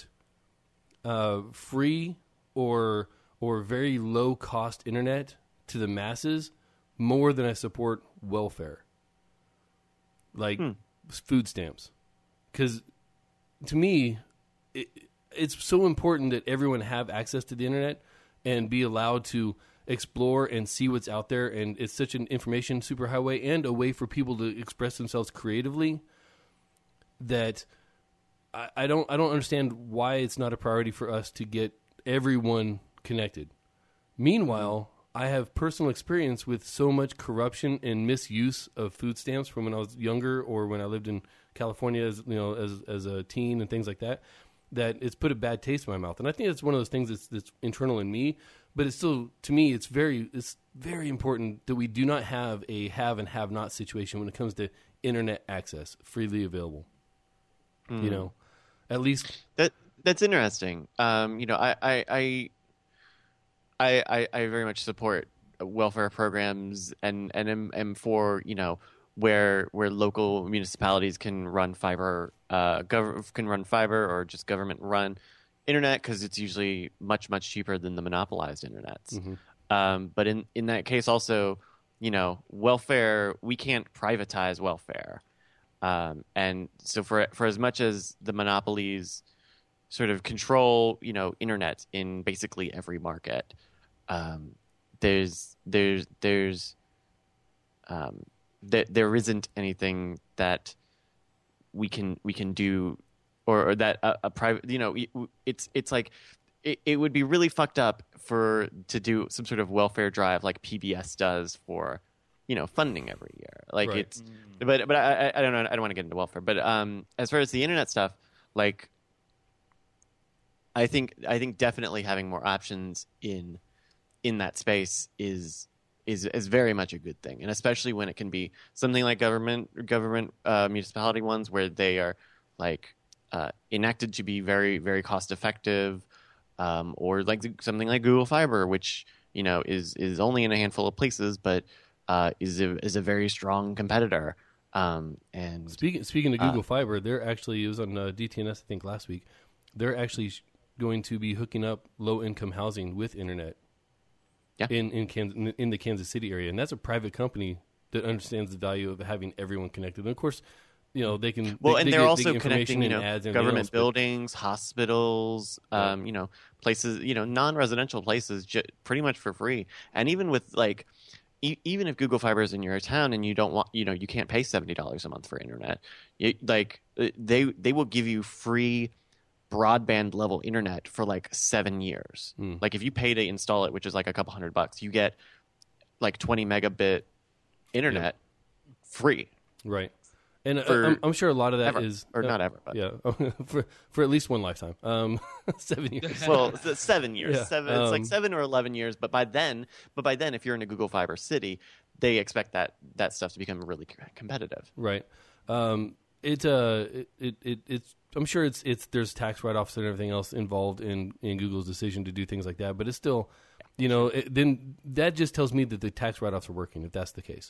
free or very low cost internet to the masses more than I support welfare, like food stamps, because to me, it's so important that everyone have access to the internet and be allowed to explore and see what's out there. And it's such an information superhighway and a way for people to express themselves creatively that I don't understand why it's not a priority for us to get everyone connected. Meanwhile, I have personal experience with so much corruption and misuse of food stamps from when I was younger or when I lived in California as a teen and things like that, that it's put a bad taste in my mouth. And I think it's one of those things that's internal in me, but it's still, to me, it's very important that we do not have a have and have not situation when it comes to internet access freely available. At least that's interesting. I very much support welfare programs and am for where local municipalities can run fiber, or just government run internet, because it's usually much cheaper than the monopolized internets. Mm-hmm. But in that case, also, welfare, we can't privatize welfare, and so for as much as the monopolies sort of control internet in basically every market, there isn't anything that we can do, or that a private, it's like it would be really fucked up to do some sort of welfare drive like PBS does for funding every year. Like right. It's but I don't know, I don't want to get into welfare, but as far as the internet stuff, like I think definitely having more options in that space is very much a good thing, and especially when it can be something like government municipality ones where they are like enacted to be very, very cost effective, or like something like Google Fiber, which is only in a handful of places, but is a very strong competitor. And speaking of Google Fiber, they're actually, it was on DTNS I think last week. They're actually going to be hooking up low income housing with internet. Yeah. In the Kansas City area, and that's a private company that understands the value of having everyone connected. And of course, they can. Well, and they're also connecting ads government buildings, hospitals, places, non-residential places, pretty much for free. And even with like, even if Google Fiber is in your town and you don't want, you can't pay $70 a month for internet, they will give you free broadband level internet for like 7 years. Like if you pay to install it, which is like a couple $100, you get like 20 megabit internet free. Right. And I'm sure a lot of that ever, is not ever, but yeah, for at least one lifetime. 7 years. Well, 7 years. Yeah. It's like 7 or 11 years. But by then, if you're in a Google Fiber city, they expect that stuff to become really competitive. Right. It's I'm sure it's there's tax write-offs and everything else involved in Google's decision to do things like that, but it's still, then that just tells me that the tax write-offs are working if that's the case,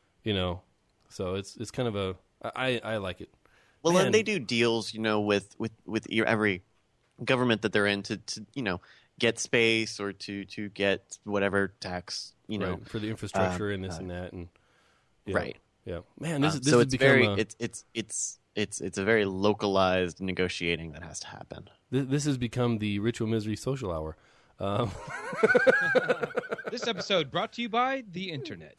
So it's kind of I like it. Well, and they do deals, with every government that they're in to get space or to get whatever tax, right, for the infrastructure and this and that, and right. Yeah, man, this so has it's become very it's a very localized negotiating that has to happen. This has become the Ritual Misery Social Hour. This episode brought to you by the internet.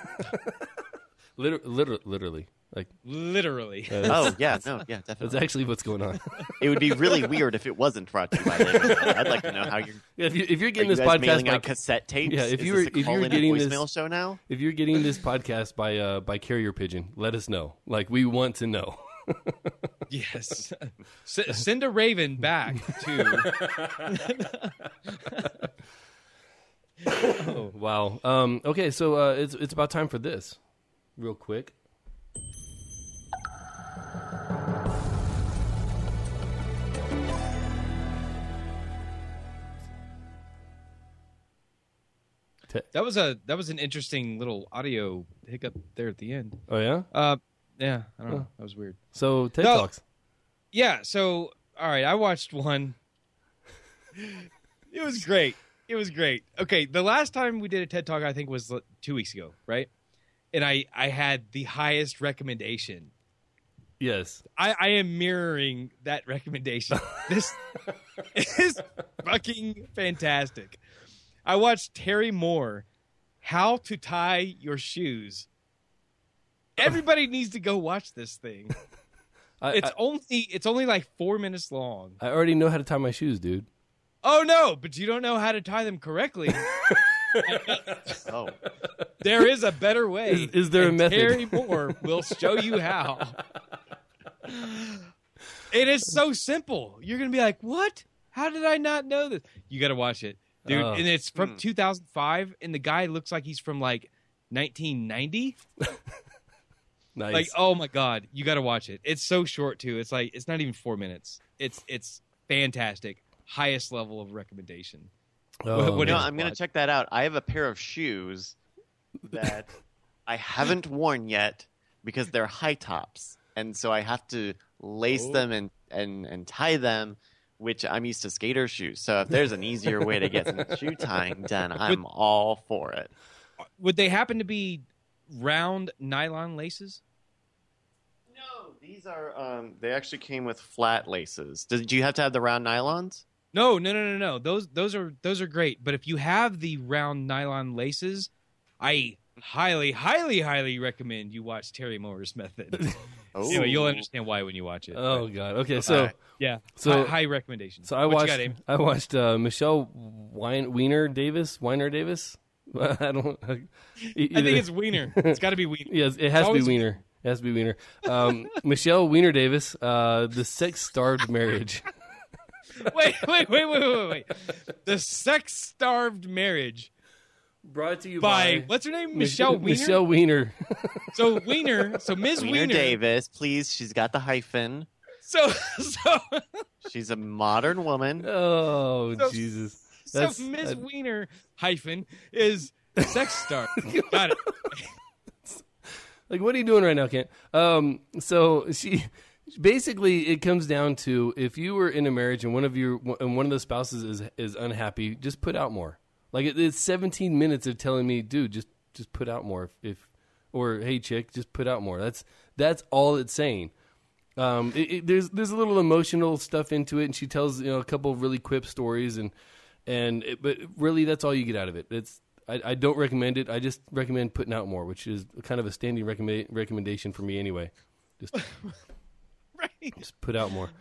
Literally, like literally. Oh yeah, no, yeah, definitely. That's actually what's going on. It would be really weird if it wasn't brought to you by the internet. I'd like to know how you're. Yeah, if you're getting this podcast mailing by out cassette tapes, yeah, if you're getting this voicemail show now, if you're getting this podcast by carrier pigeon, let us know. Like we want to know. Yes, send a raven back to. Oh, wow. Okay, so it's about time for this, real quick. That was an interesting little audio hiccup there at the end. Oh yeah. Yeah. I don't know. That was weird. So TED Talks. Yeah. So all right, I watched one. It was great. It was great. Okay, the last time we did a TED Talk, I think, was 2 weeks ago, right? And I had the highest recommendation. Yes. I am mirroring that recommendation. This is fucking fantastic. I watched Terry Moore, How to Tie Your Shoes. Everybody needs to go watch this thing. It's only like 4 minutes long. I already know how to tie my shoes, dude. Oh no, but you don't know how to tie them correctly. Oh, there is a better way. Is there a method? Terry Moore will show you how. It is so simple. You're gonna be like, "What? How did I not know this?" You got to watch it, dude. Oh. And it's from 2005, and the guy looks like he's from like 1990. Nice. Like, oh my god, you got to watch it. It's so short too. It's like it's not even 4 minutes. It's fantastic. Highest level of recommendation. Oh, What no, is I'm gonna it? check that out. I have a pair of shoes that I haven't worn yet because they're high tops, and so I have to lace them and tie them, which I'm used to skater shoes. So if there's an easier way to get some shoe tying done, I'm all for it. Would they happen to be round nylon laces? No, these are they actually came with flat laces. Do you have to have the round nylons? No. Those are great. But if you have the round nylon laces, I highly recommend you watch Terry Moore's Method. Oh, Anyway, you'll understand why when you watch it. Oh god. Okay, so Yeah. So- high recommendation. so I What you watched got, Abe? Michelle Weiner Davis. I don't. I think it's Wiener. It's got to be Wiener. Yes, it has to be always- Wiener. It has to be Wiener. Michelle Weiner Davis, The Sex-Starved Marriage. Wait. The Sex-Starved Marriage Brought to you by what's her name? Michelle Wiener. Michelle Weiner. So Wiener. So Ms. Wiener Wiener. Davis, please. She's got the hyphen. So She's a modern woman. Oh, So- Jesus. So Ms. Wiener hyphen is sex star. Got it. Like, what are you doing right now, Kent? So she basically, it comes down to, if you were in a marriage and one of the spouses is unhappy, just put out more. Like, it's 17 minutes of telling me, dude, just put out more. Or hey, chick, just put out more. That's all it's saying. There's a little emotional stuff into it, and she tells a couple of really quip stories, but really that's all you get out of it. I don't recommend it. I just recommend putting out more, which is kind of a standing recommendation for me anyway. Just Right. just put out more.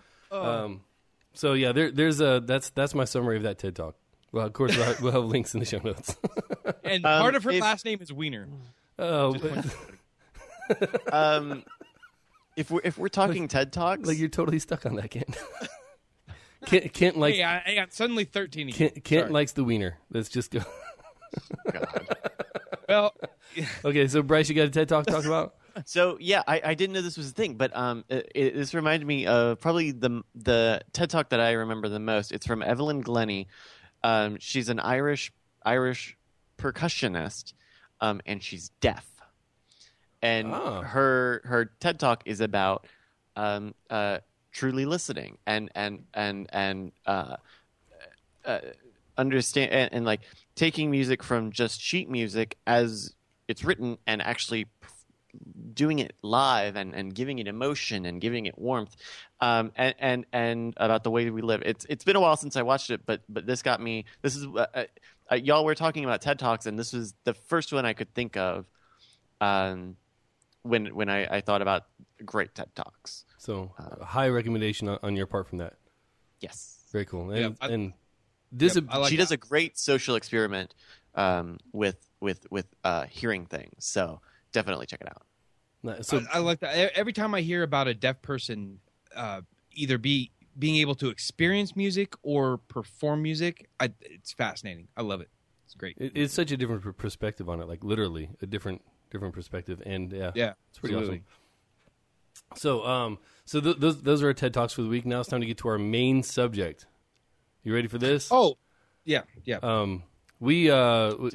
So yeah, that's my summary of that TED Talk. Well, of course we'll have links in the show notes. And part of her last name is Wiener. Oh, If we're talking TED Talks, like you're totally stuck on that, Kent. Kent likes Hey, I got suddenly 13 again. Kent likes the wiener. Let's just go. God. Well, Okay, so Bryce, you got a TED Talk to talk about? So yeah, I didn't know this was a thing, but this reminded me of probably the TED Talk that I remember the most. It's from Evelyn Glennie. She's an Irish percussionist, and she's deaf. And her TED Talk is about truly listening and understand and like taking music from just sheet music as it's written and actually doing it live and giving it emotion and giving it warmth, and about the way we live. It's been a while since I watched it, but this got me. This is y'all were talking about TED Talks, and this was the first one I could think of when I thought about great TED Talks. So a high recommendation on your part from that. Yes, Very cool. Yeah, And this I like she that. does a great social experiment with hearing things. So definitely check it out. so I like that. Every time I hear about a deaf person either being able to experience music or perform music, it's fascinating. I love it. It's great. it's such a different perspective on it, like literally a different perspective, and yeah, it's pretty absolutely. awesome. So those are our TED Talks for the week. Now it's time to get to our main subject. You ready for this? Oh, yeah. We Y'all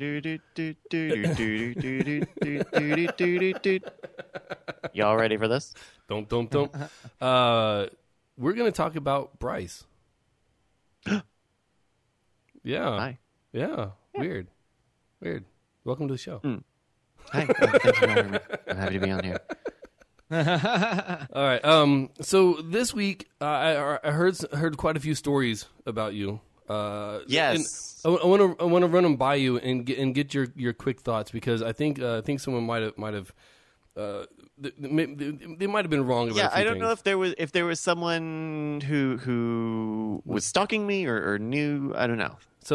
ready for this? don't. We're gonna talk about Bryce. Yeah. Hi. Yeah. Weird. Welcome to the show. Hi. Thanks for having me. I'm happy to be on here. All right. So this week, I heard quite a few stories about you. Yes. I want to run them by you and get your quick thoughts, because I think someone might have they might have been wrong about a few I don't things. know if there was someone who was stalking me or knew. I don't know.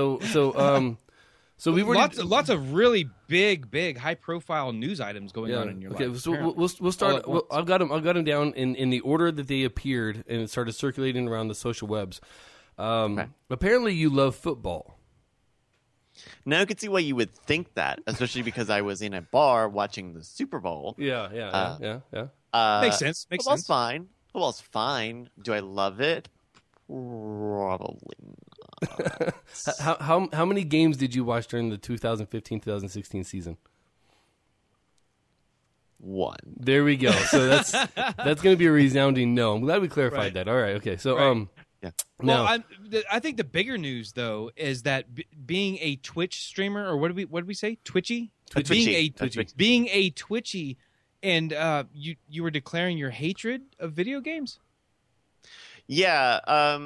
So we've already lots of really big high profile news items going on in your life. Okay, so apparently. we'll start. I've got them down in the order that they appeared, and it started circulating around the social webs. Apparently, you love football. Now I could see why you would think that, especially because I was in a bar watching the Super Bowl. Yeah. Makes sense. Football's fine. Football's fine. Do I love it? Probably not. How many games did you watch during the 2015-2016 season? One. There we go. So that's going to be a resounding no. I'm glad we clarified that. All right. Okay. So Yeah. now Well, I think the bigger news though is that being a Twitch streamer, or what did we say? Twitchy. Being a Twitchy, and you were declaring your hatred of video games. Yeah.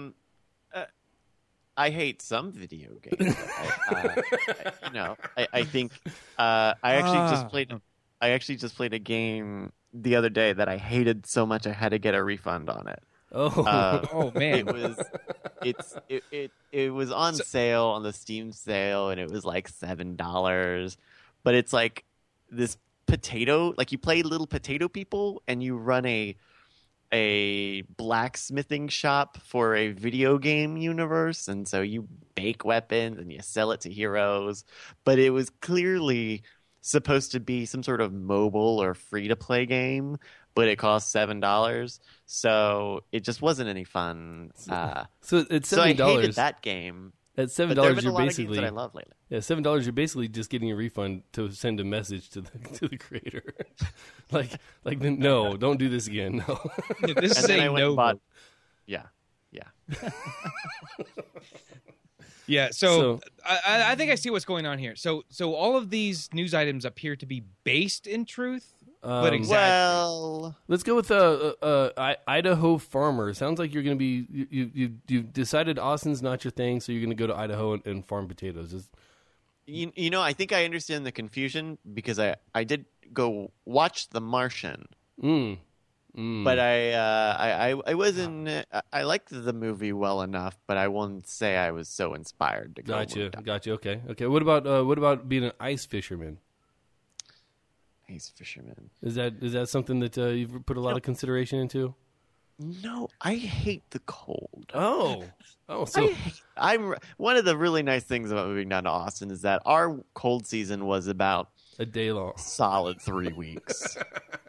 I hate some video games. I think I actually just played a game the other day that I hated so much I had to get a refund on it. Oh man, it was on sale on the Steam sale, and it was like $7. But it's like this potato, like you play little potato people, and you run a blacksmithing shop for a video game universe, and so you bake weapons and you sell it to heroes. But it was clearly supposed to be some sort of mobile or free-to-play game, but it cost $7, so it just wasn't any fun. so it's $7. So I hated that game. At $7, But there have been you're a lot basically of games that I love lately. $7. You're basically just getting a refund to send a message to the creator, like no, don't do this again. No. This And is then I a went no. and bought. Yeah. Yeah, so I think I see what's going on here. So all of these news items appear to be based in truth, but exactly. Well, Let's go with Idaho farmer. Sounds like you're going to be you decided Austin's not your thing, so you're going to go to Idaho and farm potatoes. I think I understand the confusion because I did go watch The Martian. But I wasn't. I liked the movie well enough, but I won't say I was so inspired to go. Gotcha. Okay. What about being an ice fisherman? Ice fisherman. Is that something that you've put a lot of consideration into? No, I hate the cold. Oh. So I'm one of the really nice things about moving down to Austin is that our cold season was about a day long, solid 3 weeks.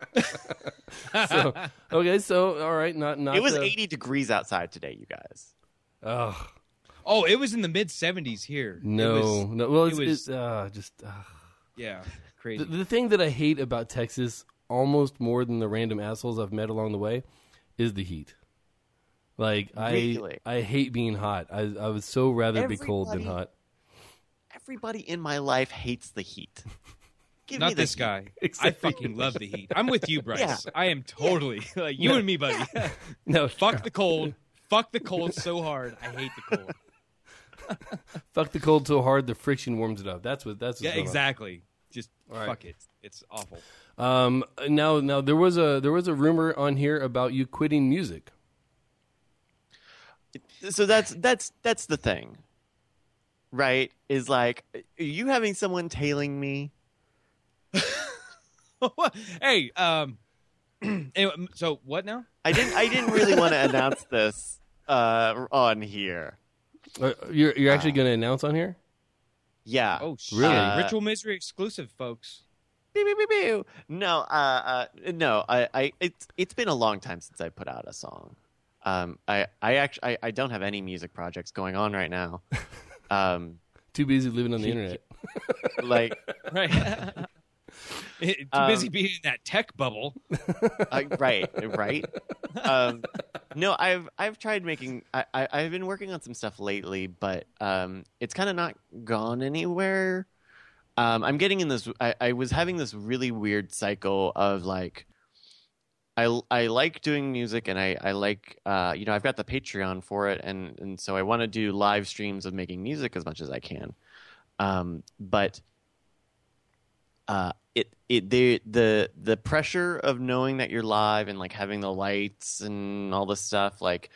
So all right, not. It was 80 degrees outside today, you guys. Oh, it was in the mid 70s here. No. Well, it's yeah, crazy. The thing that I hate about Texas almost more than the random assholes I've met along the way is the heat. Like Really? I hate being hot. I would so rather be cold than hot. Everybody in my life hates the heat. Give Not me the this heat. guy. Exactly. I fucking love the heat. I'm with you, Bryce. Yeah. I am totally like you and me, buddy. No, Fuck the cold. Fuck the cold so hard. I hate the cold. fuck the cold so hard the friction warms it up. That's what's Yeah, going on. exactly. Just All right. fuck it. It's awful. Now there was a rumor on here about you quitting music. So that's the thing, right? Is like, are you having someone tailing me? Hey, anyway, so what now? I didn't really want to announce this on here. You're actually going to announce on here? Yeah. Oh, shit. Really? Ritual Misery exclusive, folks. Pew, pew, pew, pew. No, no. It's been a long time since I put out a song. I don't have any music projects going on right now. too busy living on the internet. Like, Right. Too busy being in that tech bubble. right. No, I've tried making. I've been working on some stuff lately, but it's kind of not gone anywhere. I'm getting in this. I was having this really weird cycle of like, I like doing music, and I like I've got the Patreon for it, and so I want to do live streams of making music as much as I can, but. The pressure of knowing that you're live and like having the lights and all this stuff, like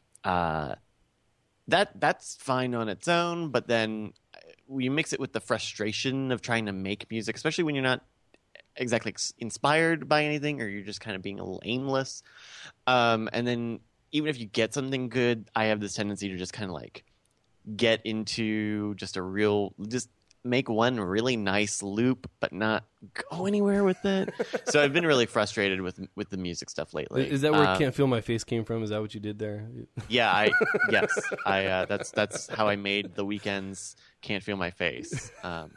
that's fine on its own, but then we mix it with the frustration of trying to make music, especially when you're not exactly inspired by anything, or you're just kind of being a little aimless. And then even if you get something good, I have this tendency to just kind of like get into just make one really nice loop, but not go anywhere with it. So I've been really frustrated with the music stuff lately. Is that where "Can't Feel My Face" came from? Is that what you did there? Yeah, that's how I made The Weeknd's "Can't Feel My Face."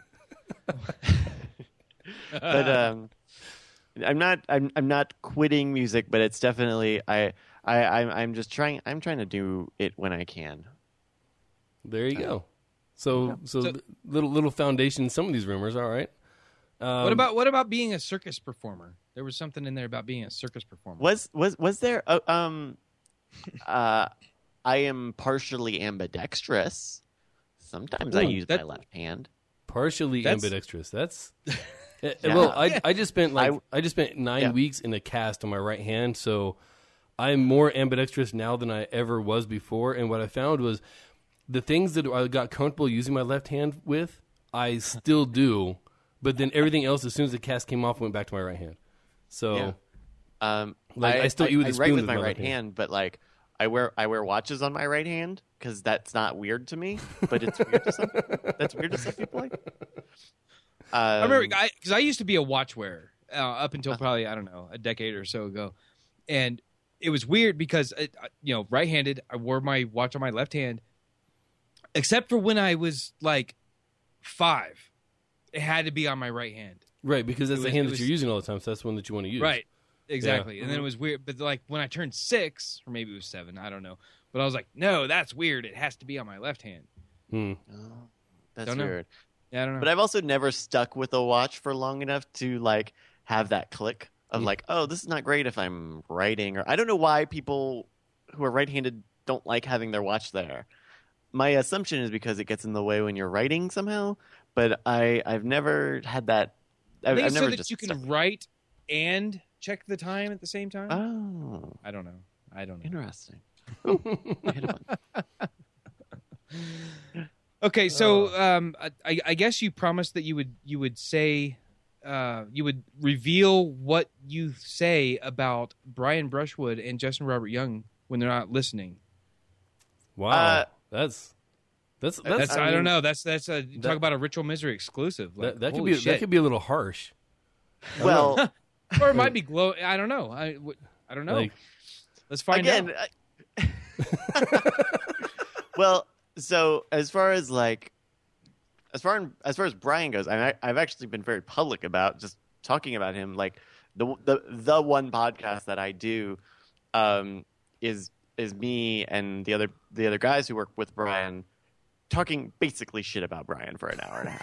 But I'm not quitting music, but it's definitely I'm trying to do it when I can. There you go. So little foundation. Some of these rumors, all right. What about being a circus performer? There was something in there about being a circus performer. Was there? I am partially ambidextrous. Sometimes I use my left hand. Partially ambidextrous. That's well. I just spent 9 weeks in a cast on my right hand, so I'm more ambidextrous now than I ever was before. And what I found was, the things that I got comfortable using my left hand with, I still do. But then everything else, as soon as the cast came off, went back to my right hand. So, I still eat with a spoon write with with my right hand, but like I wear watches on my right hand because that's not weird to me, but it's weird to some. That's weird to some people. Like, I remember because I used to be a watch wearer up until probably a decade or so ago, and it was weird because right-handed, I wore my watch on my left hand. Except for when I was like 5, it had to be on my right hand. Right, because that's the hand that you're using all the time, so that's the one that you want to use. Right, exactly. Yeah. And then it was weird, but like when I turned 6, or maybe it was 7, I don't know. But I was like, no, that's weird. It has to be on my left hand. Oh, that's weird. Yeah, I don't know. But I've also never stuck with a watch for long enough to like have that click of like, oh, this is not great if I'm writing, or I don't know why people who are right-handed don't like having their watch there. My assumption is because it gets in the way when you're writing somehow, but I've never had that. I've never so that just you can write and check the time at the same time. Oh, I don't know. Interesting. Ooh, I hit a button. Okay, so I guess you promised that you would say you would reveal what you say about Brian Brushwood and Justin Robert Young when they're not listening. Wow. That's I don't know. That's talk about a Ritual Misery exclusive. Like, that could be a little harsh. Well, or it might be glow. I don't know. I don't know. Let's find out. Well, so as far as Brian goes, I've actually been very public about just talking about him. Like the one podcast that I do is me and the other guys who work with Brian talking basically shit about Brian for an hour and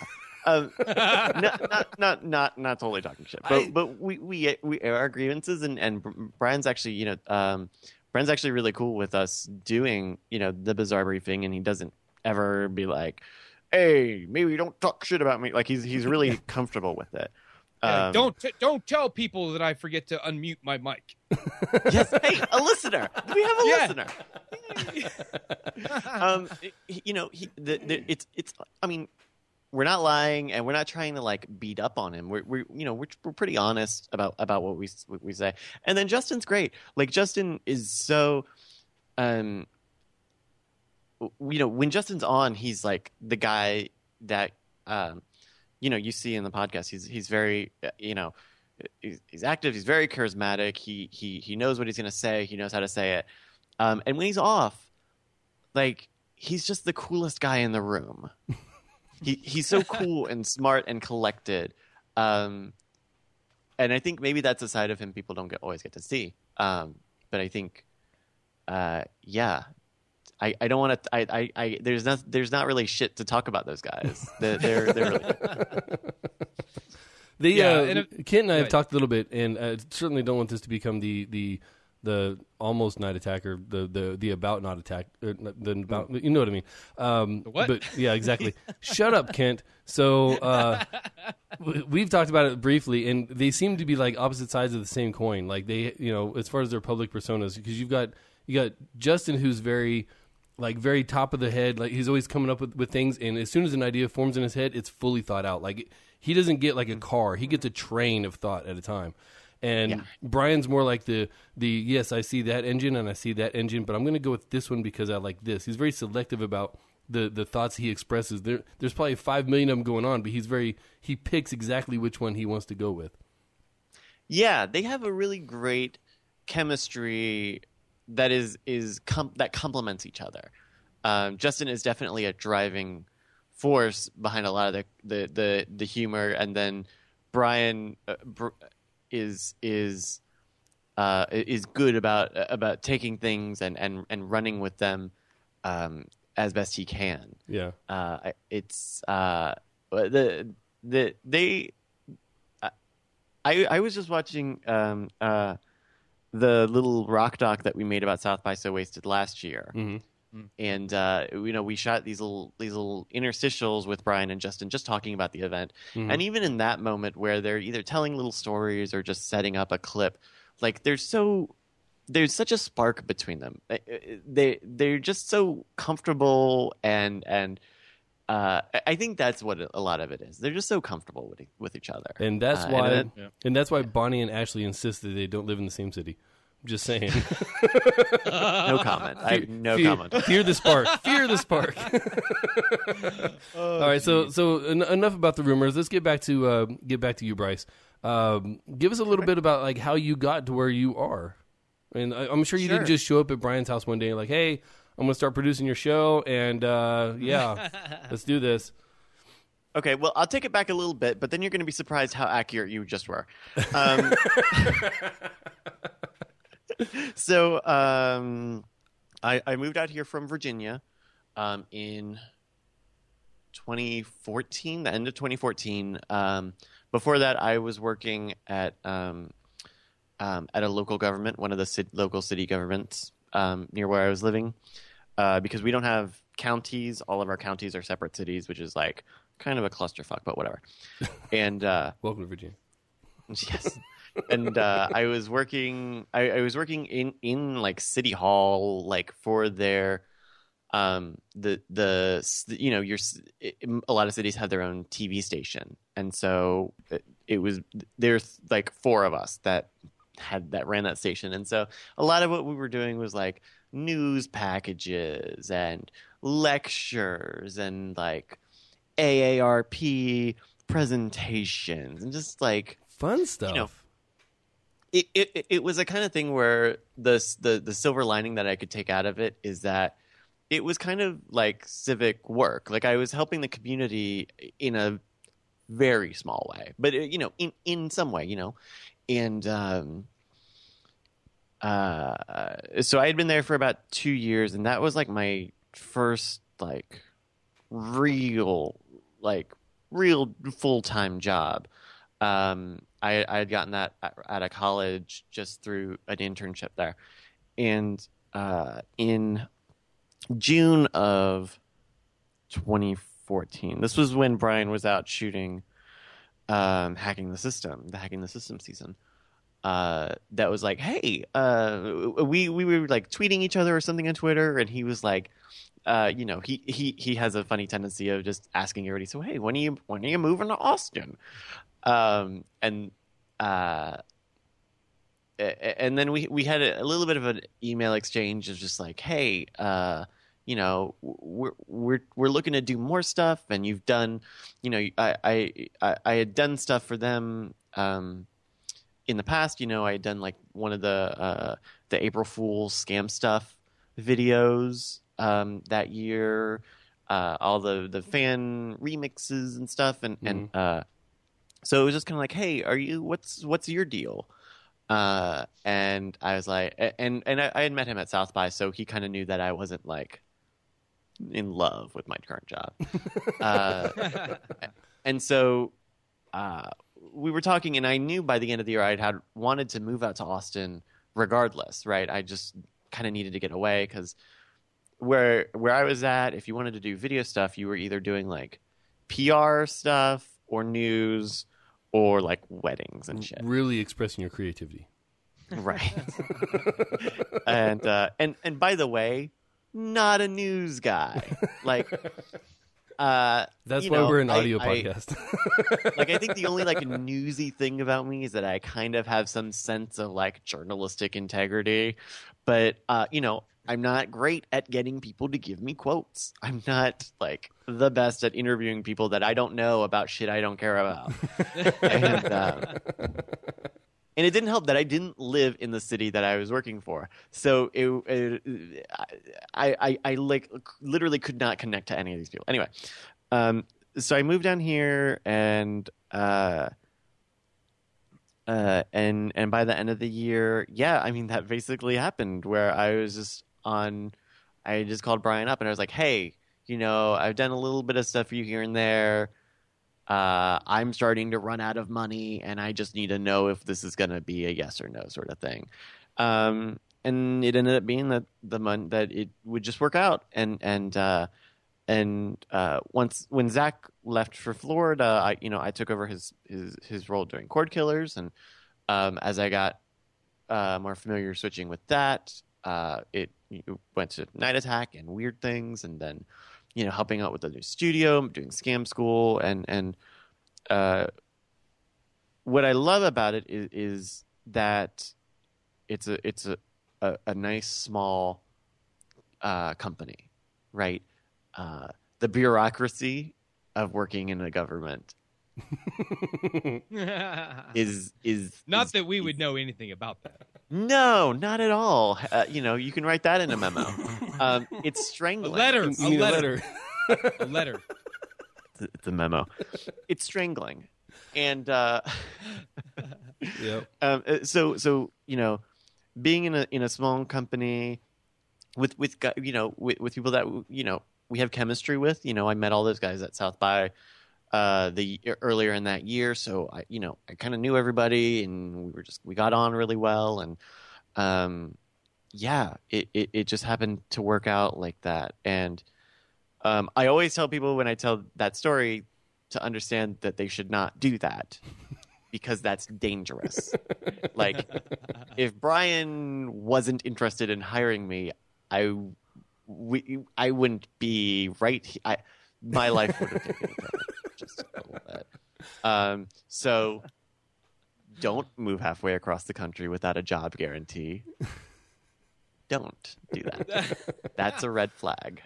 a half. Not totally talking shit, but we air our grievances, and Brian's actually Brian's actually really cool with us doing the Bizarre Briefing, and he doesn't ever be like, hey, maybe don't talk shit about me. Like he's really comfortable with it. Don't tell people that I forget to unmute my mic. Yes, hey, a listener. We have a listener. It's. I mean, we're not lying, and we're not trying to like beat up on him. We're pretty honest about what we say. And then Justin's great. Like Justin is so. When Justin's on, he's like the guy that you see in the podcast. He's very he's active. He's very charismatic. He knows what he's going to say. He knows how to say it. And when he's off, like he's just the coolest guy in the room. he's so cool and smart and collected. And I think maybe that's a side of him people don't always get to see. But I think, yeah, I don't want to. There's not really shit to talk about those guys. They're really good. Kent and I have talked a little bit, and I certainly don't want this to become the almost night attacker, the about not attack, the about, you know what I mean? What? But yeah, exactly. Shut up, Kent. So we've talked about it briefly, and they seem to be like opposite sides of the same coin. Like they, as far as their public personas, because you got Justin, who's very top of the head, like he's always coming up with things, and as soon as an idea forms in his head, it's fully thought out. Like he doesn't get like a car; he gets a train of thought at a time. And Brian's more like the yes, I see that engine and I see that engine, but I'm going to go with this one because I like this. He's very selective about the thoughts he expresses. There's probably 5 million of them going on, but he picks exactly which one he wants to go with. Yeah, they have a really great chemistry that that complements each other. Justin is definitely a driving force behind a lot of the humor, and then Brian is good about taking things and running with them as best he can. Yeah. It's I was just watching the little rock doc that we made about South by So Wasted last year. Mm-hmm. And we shot these little interstitials with Brian and Justin just talking about the event. Mm-hmm. And even in that moment where they're either telling little stories or just setting up a clip, like there's such a spark between them. They're just so comfortable, and I think that's what a lot of it is. They're just so comfortable with each other. And that's why Bonnie and Ashley insist that they don't live in the same city. Just saying. No comment. I have no comment. Fear the spark. Fear the spark. All right. So enough about the rumors. Let's get back to you, Bryce. Give us a little bit about like how you got to where you are. And I'm sure you didn't just show up at Brian's house one day and like, hey, I'm going to start producing your show, and let's do this. Okay, well, I'll take it back a little bit, but then you're going to be surprised how accurate you just were. So I moved out here from Virginia in 2014, the end of 2014. Before that, I was working at a local government, one of the local city governments near where I was living, because we don't have counties. All of our counties are separate cities, which is like kind of a clusterfuck, but whatever. And welcome to Virginia. Yes. And I was working. I was working in like City Hall, like for their a lot of cities have their own TV station, and so there's like 4 of us that ran that station, and so a lot of what we were doing was like news packages and lectures and like AARP presentations and just like fun stuff. It was a kind of thing where the silver lining that I could take out of it is that it was kind of like civic work. Like I was helping the community in a very small way, but in some way, and so I had been there for about 2 years, and that was like my first like real full-time job. I had gotten that out of college just through an internship there. And in June of 2014, this was when Brian was out shooting Hacking the System season. That was like, hey, we were like tweeting each other or something on Twitter, and he was like, he has a funny tendency of just asking everybody, so hey, when are you moving to Austin? And then we had a little bit of an email exchange of just like, hey, we're looking to do more stuff, and you've done, I had done stuff for them in the past. I had done like one of the April Fool's scam stuff videos that year. all the fan remixes and stuff, and so it was just kind of like, hey, what's your deal? And I was like, and I had met him at South by, so he kind of knew that I wasn't like in love with my current job. And so we were talking, and I knew by the end of the year I had wanted to move out to Austin regardless, right? I just kind of needed to get away because where I was at, if you wanted to do video stuff, you were either doing like PR stuff or news or like weddings and shit. Really expressing your creativity. Right. And by the way, not a news guy. Like that's why we're an audio podcast. Like I think the only like newsy thing about me is that I kind of have some sense of like journalistic integrity, but I'm not great at getting people to give me quotes. I'm not like the best at interviewing people that I don't know about shit I don't care about. And it didn't help that I didn't live in the city that I was working for. So I like literally could not connect to any of these people. Anyway, so I moved down here and by the end of the year, I mean, that basically happened where I just called Brian up and I was like, hey, I've done a little bit of stuff for you here and there. I'm starting to run out of money and I just need to know if this is going to be a yes or no sort of thing. And it ended up being that that it would just work out. And once when Zach left for Florida, I took over his role doing Cord Killers. And as I got more familiar switching with that, it went to Night Attack and Weird Things, and then helping out with the new studio, doing Scam School, and what I love about it is that it's a nice small company, right? The bureaucracy of working in a government is not that we would know anything about that. No, not at all. You can write that in a memo. It's strangling. A letter. A letter. It's a memo. It's strangling, and so being in a small company with people that we have chemistry with. I met all those guys at South by earlier in that year, so I kind of knew everybody, and we got on really well, and it just happened to work out like that. And I always tell people when I tell that story to understand that they should not do that because that's dangerous. Like, if Brian wasn't interested in hiring me, I wouldn't be right. My life would have taken a turn just a little bit. So don't move halfway across the country without a job guarantee. Don't do that. That's a red flag.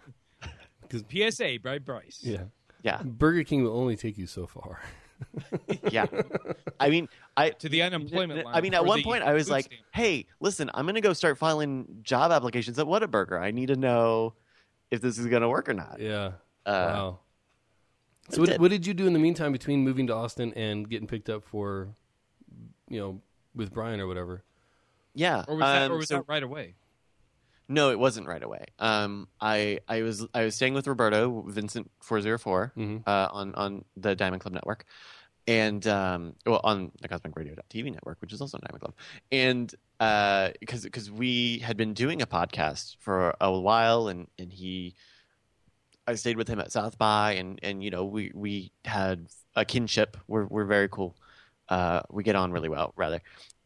PSA by Bryce. Yeah. Burger King will only take you so far. Yeah. I mean, to the unemployment line. I mean, at one point I was like, hey, listen, I'm going to go start filing job applications at Whataburger. I need to know if this is going to work or not. Yeah. Wow. So what did you do in the meantime between moving to Austin and getting picked up for, with Brian or whatever? Yeah. Or was that right away? No, it wasn't right away. I was staying with Roberto Vincent 404 on the Diamond Club network, and on the CosmicRadio.tv network, which is also Diamond Club, and because we had been doing a podcast for a while, and I stayed with him at South by, and we had a kinship. We're very cool. We get on really well, rather,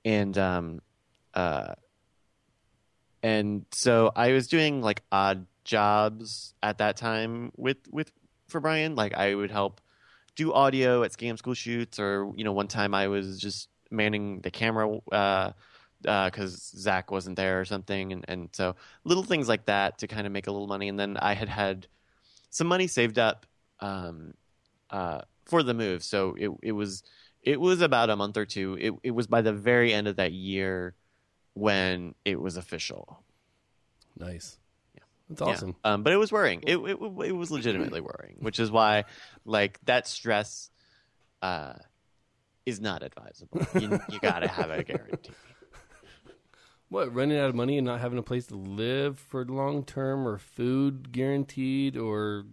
and so I was doing like odd jobs at that time for Brian. Like I would help do audio at Scam School shoots, or one time I was just manning the camera because Zach wasn't there or something, and so little things like that to kind of make a little money. And then I had some money saved up for the move, so it was about a month or two. It was by the very end of that year when it was official. Nice. Yeah. That's awesome. Yeah. But it was worrying. It was legitimately worrying, which is why, like, that stress is not advisable. You got to have a guarantee. What, running out of money and not having a place to live for long term, or food guaranteed, or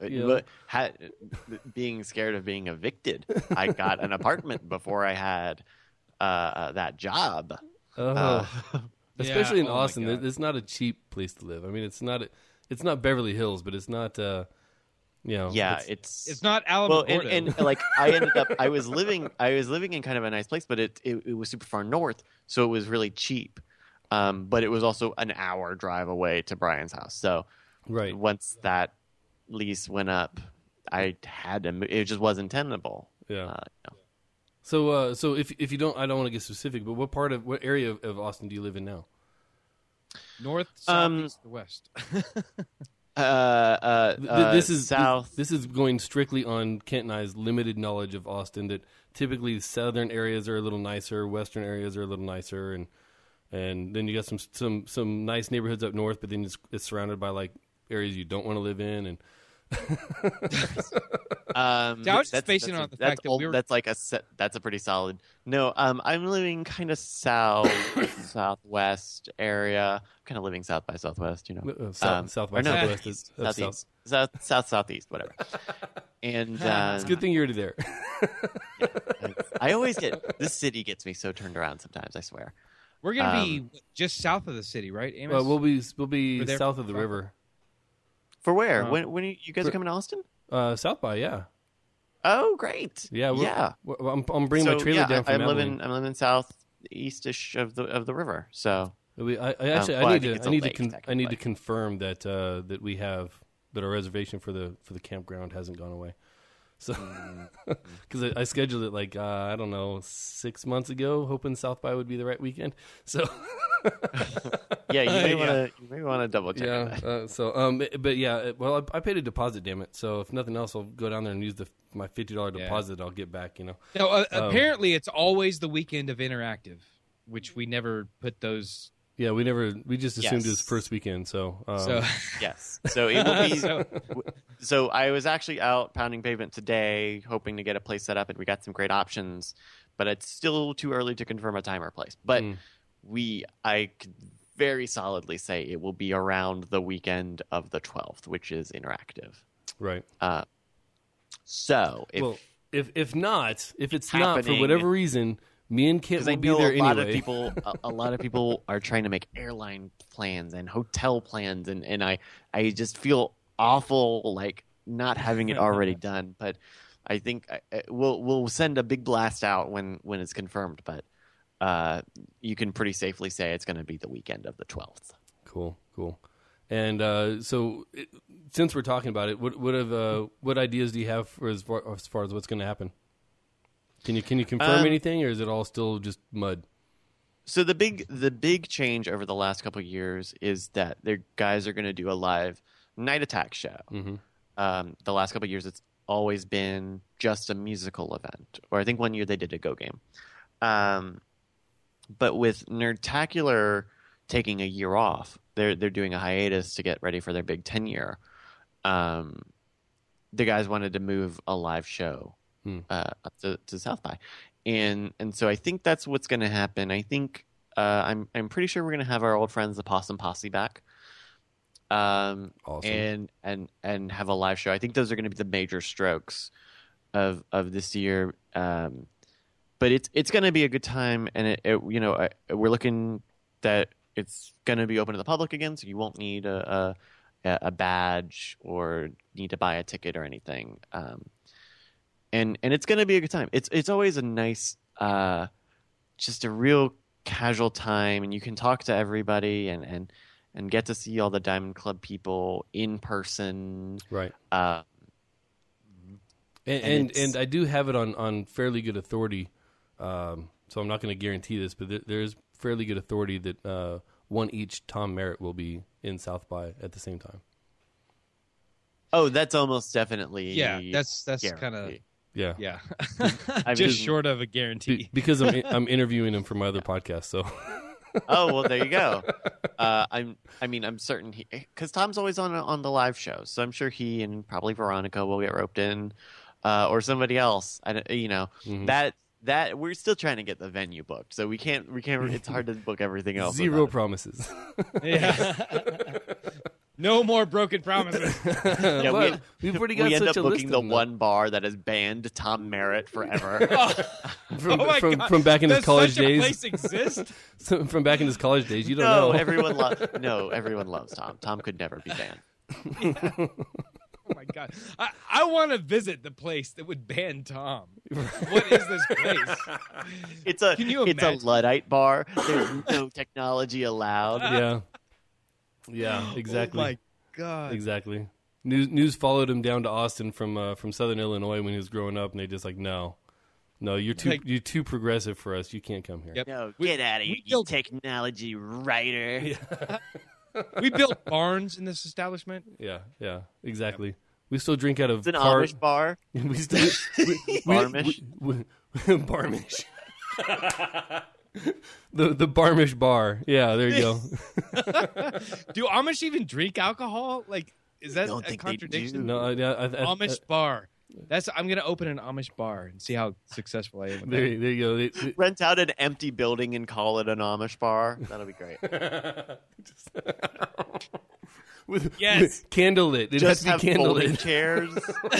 being scared of being evicted. I got an apartment before I had that job. Especially in Austin, it's not a cheap place to live. I mean, it's not Beverly Hills, but it's not Yeah, it's not Alamogordo. Well, and like I was living in kind of a nice place, but it was super far north, so it was really cheap. But it was also an hour drive away to Brian's house. So once that lease went up, I had to move. It just wasn't tenable. Yeah. So if you don't, I don't want to get specific, but what area of Austin do you live in now? North, south, east, or west? This is south. This is going strictly on Kent and I's limited knowledge of Austin. That typically southern areas are a little nicer, western areas are a little nicer, and then you got some nice neighborhoods up north, but then it's surrounded by like areas you don't want to live in. And I was just basing it on the fact that that's a pretty solid. No, I'm living kind of southwest area. I'm kind of living south by southwest, south by southwest is southeast, southeast, whatever. And it's a good thing you're already there. I always this city gets me so turned around sometimes. I swear. We're gonna be just south of the city, right, Amos? Well, we'll be south of the river. For where? When are you guys are coming to Austin? South by, yeah. Oh, great. Yeah, I'm bringing my trailer down from Abilene. I'm living southeastish of the river. So I need to confirm that we have that our reservation for the campground hasn't gone away. So, because I scheduled it like I don't know 6 months ago, hoping South by would be the right weekend. So, yeah, you may want to double check. Yeah. But yeah, well, I paid a deposit, damn it. So if nothing else, I'll go down there and use my $50 deposit. I'll get back. No, apparently it's always the weekend of Interactive, which we never put those. Yeah, we just assumed it was first weekend. So yes, so it will be. So I was actually out pounding pavement today, hoping to get a place set up, and we got some great options. But it's still too early to confirm a time or place. But I could very solidly say it will be around the weekend of the 12th, which is Interactive. Right. So if it's not for whatever reason, me and Kit will be there anyway. A lot of people are trying to make airline plans and hotel plans, and I just feel awful like not having it already done. But I think we'll send a big blast out when it's confirmed. But you can pretty safely say it's going to be the weekend of the 12th. Cool. And so, since we're talking about it, what ideas do you have as far as what's going to happen? Can you confirm anything, or is it all still just mud? So the big change over the last couple of years is that their guys are going to do a live Night Attack show. Mm-hmm. The last couple of years, it's always been just a musical event, or I think one year they did a Go game. But with Nerdtacular taking a year off, they're doing a hiatus to get ready for their big 10-year. The guys wanted to move a live show up to South by, and so I think that's what's going to happen. I think I'm pretty sure we're going to have our old friends the Possum Posse back, awesome. and have a live show. I think those are going to be the major strokes of this year. But it's going to be a good time, and we're looking that it's going to be open to the public again, so you won't need a badge or need to buy a ticket or anything. And it's going to be a good time. It's always a nice, just a real casual time, and you can talk to everybody and get to see all the Diamond Club people in person. Right. And I do have it on fairly good authority. So I'm not going to guarantee this, but there is fairly good authority that one each Tom Merritt will be in South by at the same time. Oh, that's almost definitely. Yeah, that's kind of. Yeah. Just short of a guarantee. Because I'm interviewing him for my other podcast, so. Oh well, there you go. I'm certain because Tom's always on the live show, so I'm sure he and probably Veronica will get roped in, or somebody else. That we're still trying to get the venue booked, so we can't. It's hard to book everything else. Zero promises. Yeah. No more broken promises. Yeah, we've already got we end up such a booking list the of them. one bar that has banned Tom Merritt forever. From back in his college such days. A place exist? From back in his college days, you don't No, know. everyone loves Tom. Tom could never be banned. Oh my god! I want to visit the place that would ban Tom. What is this place? Can you it's a imagine? Luddite bar. There's no technology allowed. Yeah, exactly. Oh my god! Exactly. News followed him down to Austin from Southern Illinois when he was growing up, and they just like, no, you're too progressive for us. You can't come here. Yep. No, get out of here, you technology writer. We built barns in this establishment. Yeah, exactly. We still drink out of It's an Amish bar. We still Barmish. Barmish. the Barmish bar. Yeah, there you go. Do Amish even drink alcohol? Like, is that don't a think they contradiction? do. No, Amish bar. I'm gonna open an Amish bar and see how successful I am with there that. you go. Rent out an empty building and call it an Amish bar. That'll be great. Yes. with candlelit. It Just has to be have folding candlelit. chairs.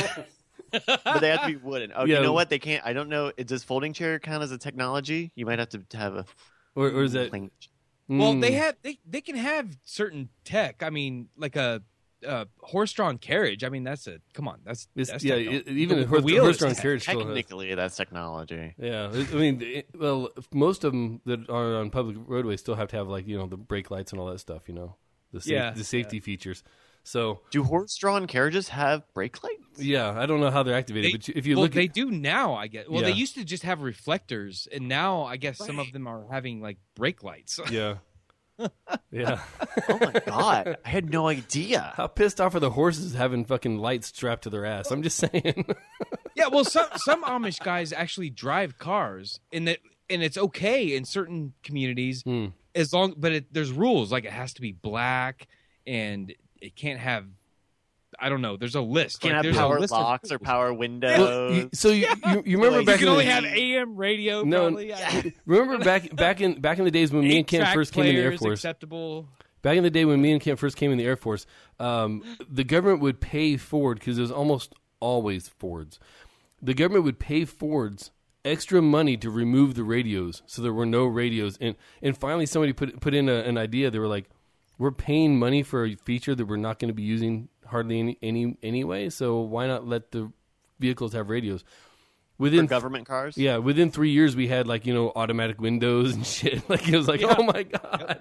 But they have to be wooden. Oh, Yeah. you know what? They can't. I don't know. Does folding chair count as a technology? You might have to have a. Or is that? Well, Mm. they can have certain tech. I mean, like a horse-drawn carriage. I mean, that's even a horse-drawn carriage still has. Technically, that's technology. Yeah, I mean, most of them that are on public roadways still have to have the brake lights and all that stuff. The safety features. So, Do horse-drawn carriages have brake lights? yeah, I don't know how they're activated, but if you look, they do now. I guess. Well, Yeah. they used to just have reflectors, and now I guess some of them are having like brake lights. yeah. Yeah. Oh my god! I had no idea. How pissed off are the horses having fucking lights strapped to their ass? I'm just saying. Yeah, well, some Amish guys actually drive cars, and it's okay in certain communities as long, but there's rules like it has to be black, and it can't have. I don't know. There's a list. Can't have there's a power list of locks or rules. power windows. So you remember Like, back You can in only the, have AM radio. No, probably. Yeah. remember back in the days when me and Kent 8-track first came in the Air players Force. Acceptable. Back in the day when me and Kent first came in the Air Force, the government would pay Ford, because it was almost always Fords. The government would pay Fords extra money to remove the radios, so there were no radios. And finally, somebody put in an idea. They were like, "We're paying money for a feature that we're not going to be using hardly any anyway. So why not let the vehicles have radios?" For government cars? Yeah, within 3 years, we had automatic windows and shit. Like, it was like, oh my god.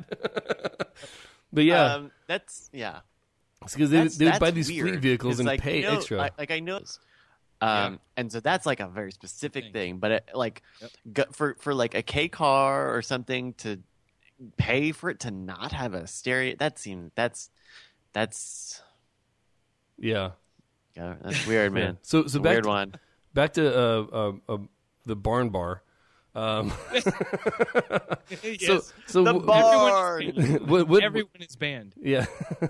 But yeah, that's yeah. it's because they would buy these weird. fleet vehicles It's and like, pay extra. I know. And so that's like a very specific thing. But for like a K car or something to pay for it to not have a stereo, that's yeah. that's weird, man. Yeah. So It's a back weird to, one. back to the barn bar. Yes. So The barn. Everyone is banned. Yeah.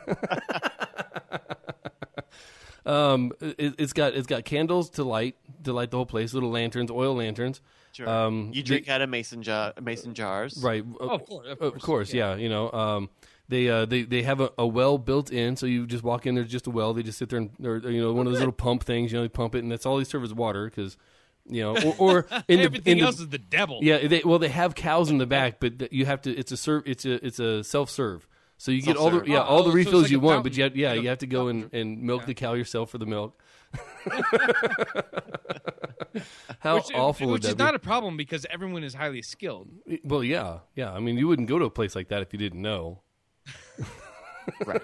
It's got candles to light the whole place, little lanterns, oil lanterns. Sure. You drink out of mason jars, Right. Of course. Yeah. They have a well built in, so you just walk in. There's just a well. They just sit there and or one of those little pump things. They pump it, and that's all they serve is water because. Or in Everything the, else is the devil. Yeah, they have cows in the back, but you have to. It's a self serve. So you get all the So it's refills like you a want, but fountain. you have to go and milk the cow yourself for the milk. How awful would Which that is be? not a problem because everyone is highly skilled. Well, yeah. I mean, you wouldn't go to a place like that if you didn't know. right?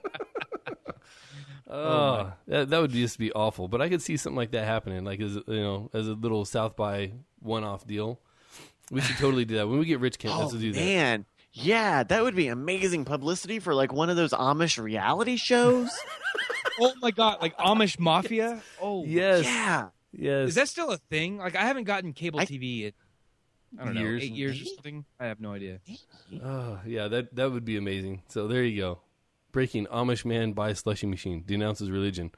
That would just be awful. But I could see something like that happening, like as a little South by one-off deal. We should totally do that when we get rich. Kent, let's do that. Man, yeah, that would be amazing publicity for like one of those Amish reality shows. Oh my god, like Amish Mafia? Oh Yes. Yeah. Yes. Is that still a thing? Like I haven't gotten cable TV. I don't know, Years. 8 years or something. I have no idea. Yeah, that would be amazing. So there you go. Breaking: Amish man buys slushy machine, denounces religion.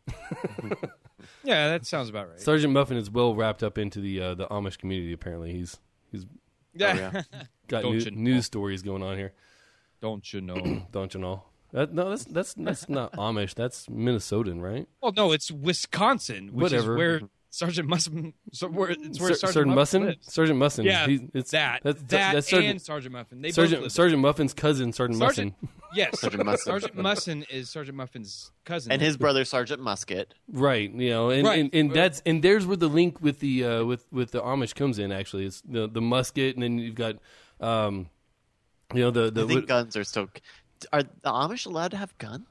Yeah, that sounds about right. Sergeant Muffin is well wrapped up into the Amish community. Apparently, he's Yeah. got news stories going on here. Don't you know? Don't you know? No, that's not Amish. That's Minnesotan, right? Well, no, it's Wisconsin, which Whatever. is where Sergeant Musson. It's where Sergeant Musson. lives. Sergeant Musson. Yeah, that's that's Sergeant, Sergeant Muffin. They both Sergeant live Sergeant Muffin's cousin, Sergeant Sergeant, Musson. yes, Sergeant Musson. Sergeant Musson is Sergeant Muffin's cousin, And his brother Sergeant Musket. Right, and Right. and there's where the link with the with the Amish comes in. Actually, it's the musket, and then you've got the I think guns are still. Are the Amish allowed to have guns?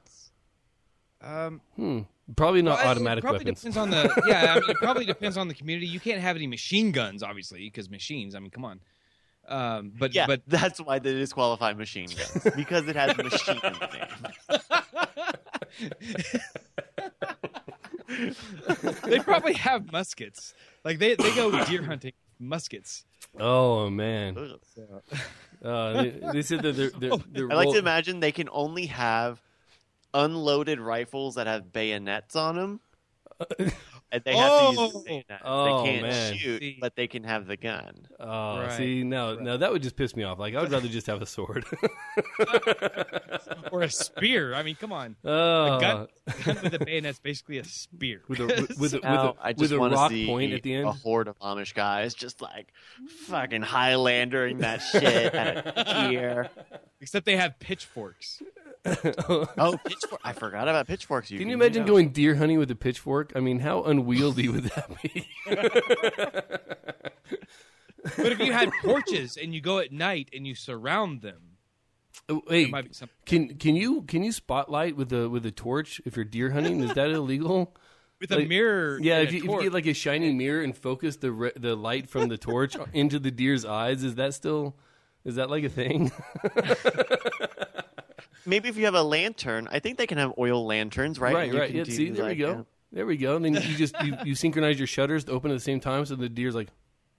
probably not Well, automatic it probably weapons. depends on the it probably depends on the community. You can't have any machine guns, obviously, because machines. I mean, come on. But Yeah, but that's why they disqualify machine guns because it has machine in the name. they probably have muskets. Like they go deer hunting with muskets. Oh man, they said that they're I like to imagine they can only have unloaded rifles that have bayonets on them. And they have to use the bayonets. Oh, they can't man. shoot, but they can have the gun. Oh, Right. see, now that would just piss me off. Like, I would rather just have a sword. Or a spear. I mean, come on. Oh, A gun with a bayonet's basically a spear. with a Now, I just want to rock see point at the end. a horde of Amish guys just like fucking Highlandering that shit at a deer. Except they have pitchforks. Oh, pitchfork! I forgot about pitchforks. Can you imagine going deer hunting with a pitchfork? I mean, how unwieldy would that be? But if you had porches and you go at night and you surround them, Hey, there might be something. can you spotlight with a torch if you're deer hunting? Is that illegal? With a mirror. Yeah, and if a you torch. get like a shiny mirror and focus the light from the torch into the deer's eyes, is that like a thing? Maybe if you have a lantern, I think they can have oil lanterns, right? Right. You can Yeah, do, see, there we go. There we go. And then you just you synchronize your shutters to open at the same time, so the deer's like.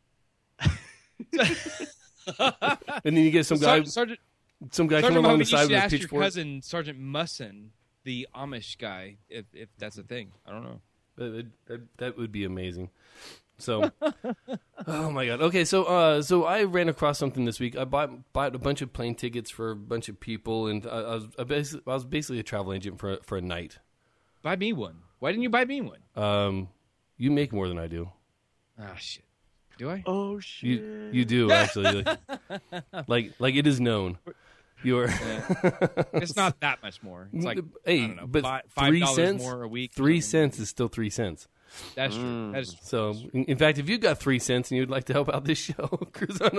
And then you get some guy Sergeant come Sergeant along Muffin, the you side should with a ask your pitchfork. cousin Sergeant Musson, the Amish guy, if that's a thing. I don't know. That would be amazing. So, oh my god. Okay, so I ran across something this week. I bought a bunch of plane tickets for a bunch of people, and I was basically a travel agent for a night. Buy me one. Why didn't you buy me one? You make more than I do. Ah, shit. Do I? Oh shit! You do actually. like it is known. You're It's not that much more. It's like hey, I don't know, but $5 $3 more a week. 3 cents is still 3 cents. That's true. That is true. So, in fact, if you got 3 cents and you'd like to help out this show, cruise on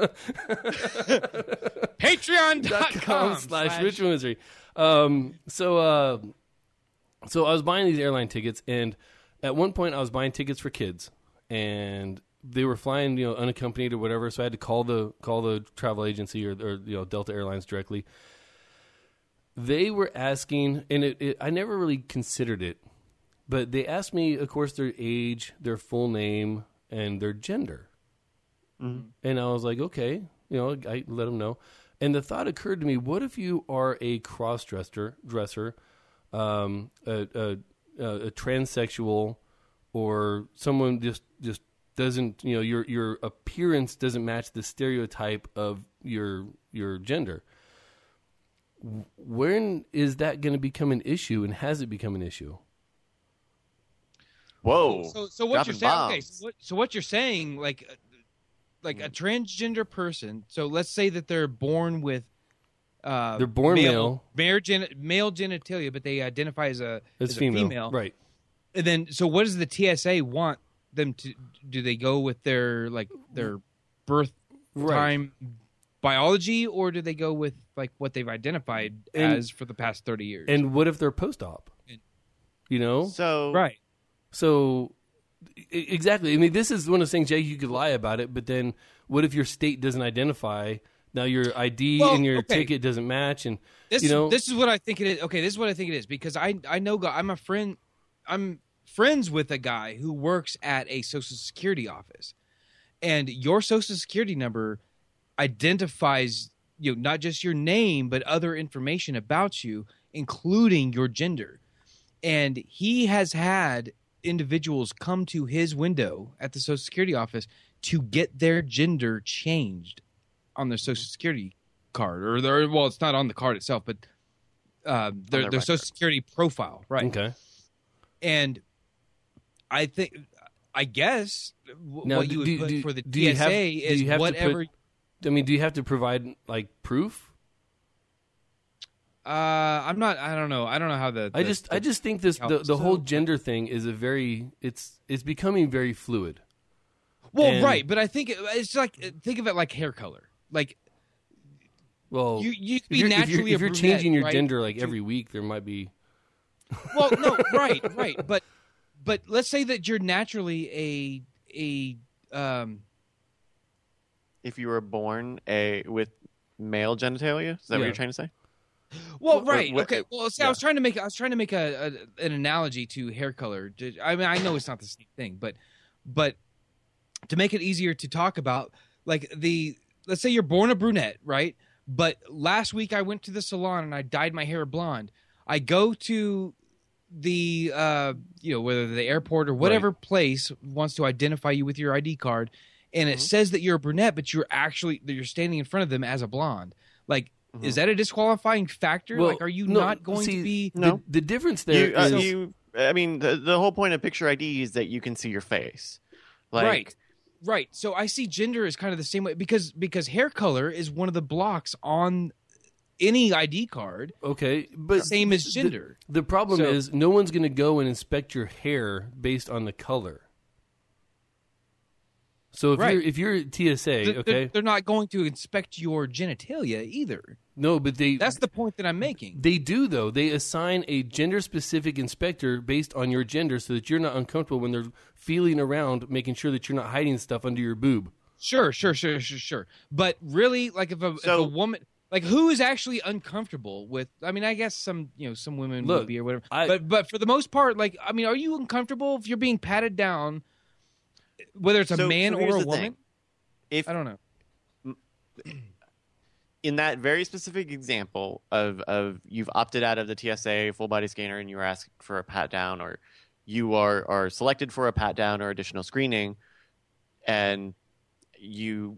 patreon.com/Richmond Misery. So I was buying these airline tickets, and at one point I was buying tickets for kids, and they were flying, unaccompanied or whatever. So I had to call the travel agency or Delta Airlines directly. They were asking, and I never really considered it, but they asked me, of course, their age, their full name, and their gender. Mm-hmm. And I was like, okay, I let them know. And the thought occurred to me: what if you are a cross-dresser, a transsexual, or someone just doesn't, your appearance doesn't match the stereotype of your gender? When is that going to become an issue, and has it become an issue? Whoa! So what you're saying? Okay, bombs. so what you're saying, like a transgender person. So let's say that they're born with they're born male genitalia, but they identify as a female, right? And then, so what does the TSA want them to? Do they go with their birth time biology, or do they go with like what they've identified as for the past 30 years? And what if they're post-op? So right. So exactly. I mean, this is one of those things, Jay, you could lie about it, but then what if your state doesn't identify? Now your ID and your ticket doesn't match, and this is what I think it is. Okay, this is what I think it is, because I know I'm friends with a guy who works at a Social Security office, and your social security number identifies not just your name but other information about you, including your gender. And he has had individuals come to his window at the Social Security office to get their gender changed on their Social Security card, or it's not on the card itself, but their Social Security profile, right? Okay. And I guess now, what you would put for the TSA is whatever. Do you have to provide like proof? I don't know. I don't know how I just think the whole gender thing is it's becoming very fluid. Well, right, but I think it's like, think of it like hair color. Like, well, you if you're changing your right? gender like every week, there might be. Well, no, right, but let's say that you're naturally a if you were born with male genitalia, is that what you're trying to say? Well, right. Okay. Well, see, I was trying to make an analogy to hair color. I mean, I know it's not the same thing, but to make it easier to talk about, like let's say you're born a brunette, right? But last week I went to the salon and I dyed my hair blonde. I go to the whether the airport or whatever place wants to identify you with your ID card, and it says that you're a brunette, but you're standing in front of them as a blonde. Like, is that a disqualifying factor? Well, like, are you not going to be? No. The difference there is I mean, the whole point of picture ID is that you can see your face. Like, Right. So I see gender as kind of the same way because hair color is one of the blocks on any ID card. Okay, but same as gender. The problem is no one's going to go and inspect your hair based on the color. So if you're TSA, they're not going to inspect your genitalia either. No, but that's the point that I'm making. They do, though. They assign a gender-specific inspector based on your gender so that you're not uncomfortable when they're feeling around, making sure that you're not hiding stuff under your boob. Sure. But really, like if a woman, like who is actually uncomfortable with? I mean, I guess some women would be or whatever. But for the most part, like, I mean, are you uncomfortable if you're being patted down, whether it's a man or a woman? I don't know. In that very specific example of you've opted out of the TSA full body scanner and you were asked for a pat down, or you are selected for a pat down or additional screening, and you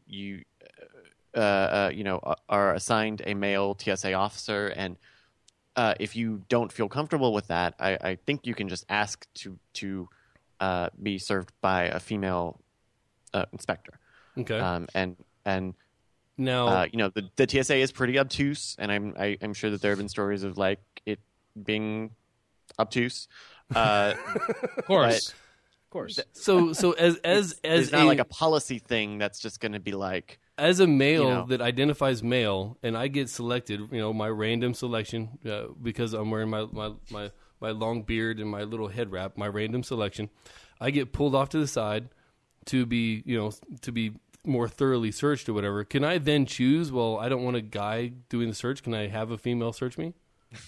are assigned a male TSA officer, and if you don't feel comfortable with that, I think you can just ask to be served by a female inspector. Okay. And now, the TSA is pretty obtuse, and I'm sure that there have been stories of like it being obtuse. Of course. So as it's not like a policy thing that's just going to be like, as a male that identifies male, and I get selected, my random selection because I'm wearing my long beard and my little head wrap, my random selection, I get pulled off to the side to be more thoroughly searched or whatever. Can I then choose, well, I don't want a guy doing the search, can I have a female search me?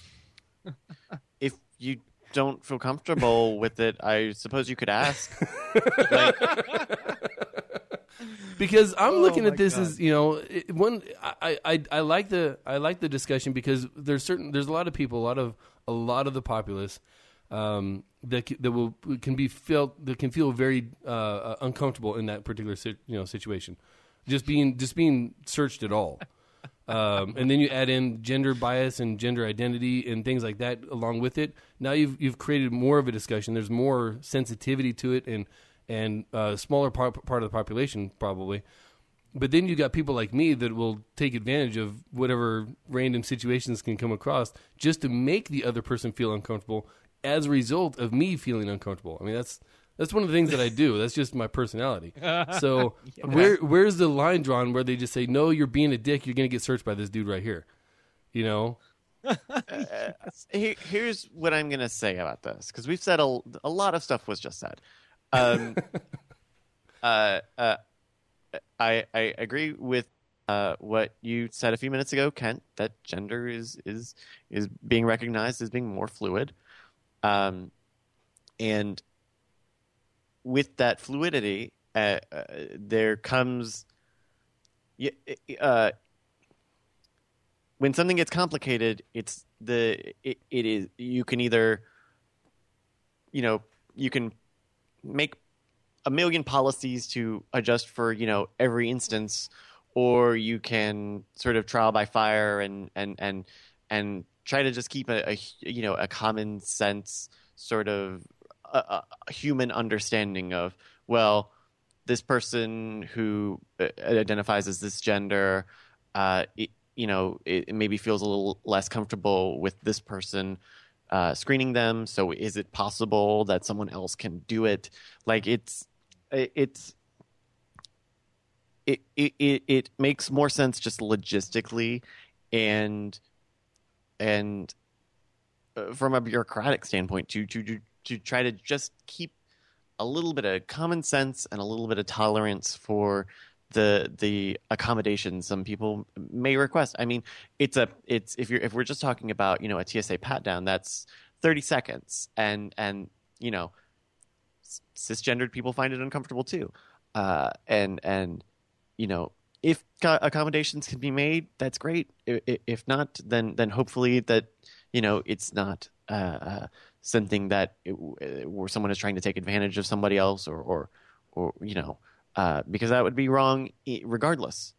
If you don't feel comfortable with it, I suppose you could ask. Because I'm looking at this as I like the discussion because there's a lot of people, a lot of the populace that can feel very uncomfortable in that particular situation, just being searched at all, and then you add in gender bias and gender identity and things like that along with it. Now you've created more of a discussion. There's more sensitivity to it and a smaller part of the population probably. But then you got people like me that will take advantage of whatever random situations can come across just to make the other person feel uncomfortable as a result of me feeling uncomfortable. I mean, that's one of the things that I do. That's just my personality. So where's the line drawn where they just say, no, you're being a dick, you're going to get searched by this dude right here? Here's what I'm going to say about this, because we've said a lot of stuff was just said. I agree with what you said a few minutes ago, Kent, that gender is being recognized as being more fluid. And with that fluidity, there comes when something gets complicated, it is you can either you can make a million policies to adjust for every instance, or you can sort of trial by fire and try to just keep a common sense sort of a human understanding of, well, this person who identifies as this gender, it maybe feels a little less comfortable with this person screening them. So is it possible that someone else can do it? Like it makes more sense just logistically and from a bureaucratic standpoint to try to just keep a little bit of common sense and a little bit of tolerance for the accommodations some people may request. I mean, if we're just talking about a TSA pat down, that's 30 seconds, and cisgendered people find it uncomfortable too, and if accommodations can be made, that's great. If not, then hopefully that it's not something that where someone is trying to take advantage of somebody else or because that would be wrong regardless.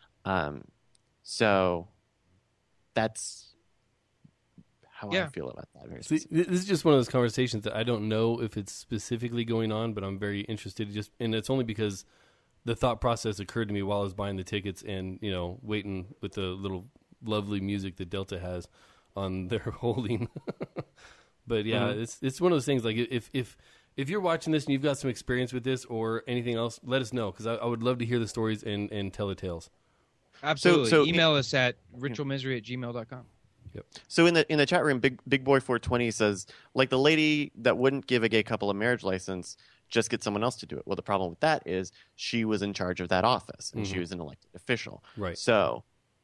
So that's how I feel about that. See, this is just one of those conversations that I don't know if it's specifically going on, but I'm very interested. And it's only because the thought process occurred to me while I was buying the tickets and waiting with the little lovely music that Delta has on their holding. But yeah, it's one of those things. Like if you're watching this and you've got some experience with this or anything else, let us know, because I would love to hear the stories and tell the tales. Absolutely. So email us at ritualmisery@gmail.com. Yep. So in the chat room, Big Boy 420 says, like, the lady that wouldn't give a gay couple a marriage license, just get someone else to do it. Well, the problem with that is she was in charge of that office and she was an elected official. Right. So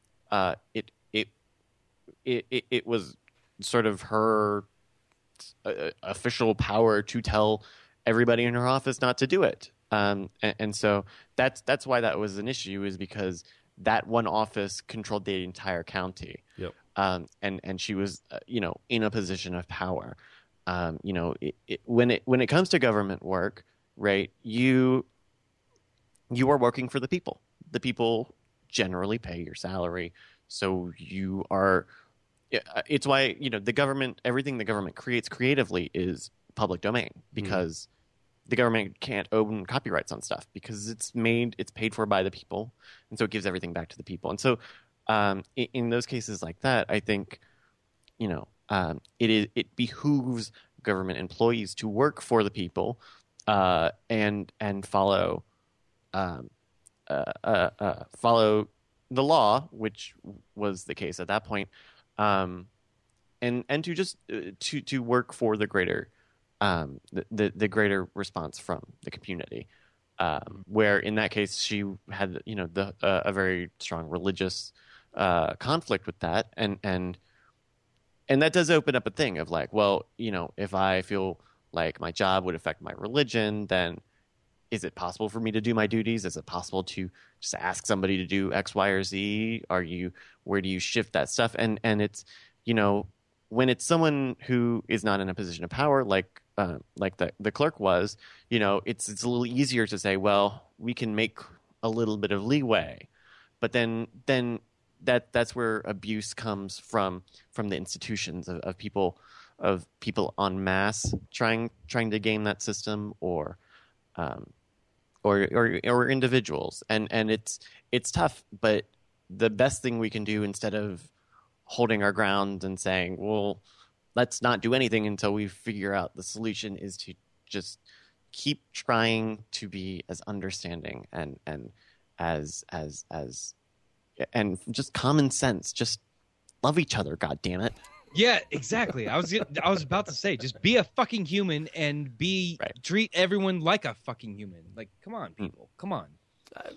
it was sort of her official power to tell everybody in her office not to do it. And so that's why that was an issue, is because that one office controlled the entire county. Yep. And she was, in a position of power. When it comes to government work, right, you are working for the people. The people generally pay your salary. So you are, it's why, the government, everything the government creates creatively is public domain, because the government can't own copyrights on stuff because it's paid for by the people. And so it gives everything back to the people. And so in those cases like that, I think, it behooves government employees to work for the people and follow follow the law, which was the case at that point, and to just to work for the greater the greater response from the community. Where in that case she had a very strong religious conflict with that, and that does open up a thing of like, well, if I feel like my job would affect my religion, then is it possible for me to do my duties? Is it possible to just ask somebody to do X, Y, or Z? Where do you shift that stuff? And it's, when it's someone who is not in a position of power, like the clerk was, it's a little easier to say, well, we can make a little bit of leeway, but then that's where abuse comes from the institutions of people en masse trying to game that system, or individuals, and it's tough. But the best thing we can do, instead of holding our ground and saying, well, let's not do anything until we figure out the solution, is to just keep trying to be as understanding and as and just common sense. Just love each other, God damn it. Yeah, exactly. I was about to say, just be a fucking human and treat everyone like a fucking human. Like, come on, people, come on. I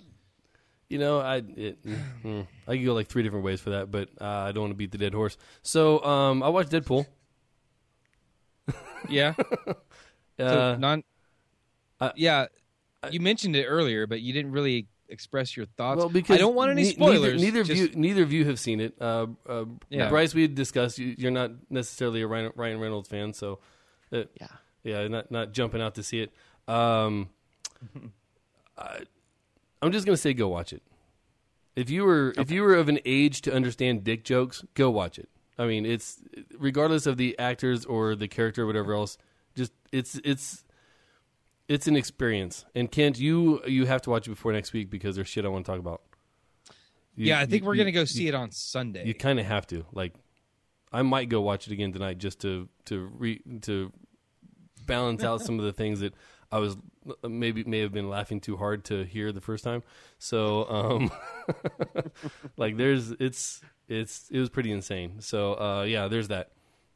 could go like 3 different ways for that, but I don't want to beat the dead horse. So I watched Deadpool. Yeah. you mentioned it earlier, but you didn't really express your thoughts. Well, because I don't want any spoilers. Neither of you have seen it. Yeah. Bryce, we had discussed you're not necessarily a Ryan Reynolds fan, so not jumping out to see it. I'm just gonna say go watch it. If you were of an age to understand dick jokes, go watch it. I mean, it's regardless of the actors or the character or whatever else, just it's an experience. And Kent, you have to watch it before next week because there's shit I want to talk about. I think we're gonna go see it on Sunday. You kind of have to. Like, I might go watch it again tonight just to balance out some of the things that I was may have been laughing too hard to hear the first time. So, like, it was pretty insane. So, there's that.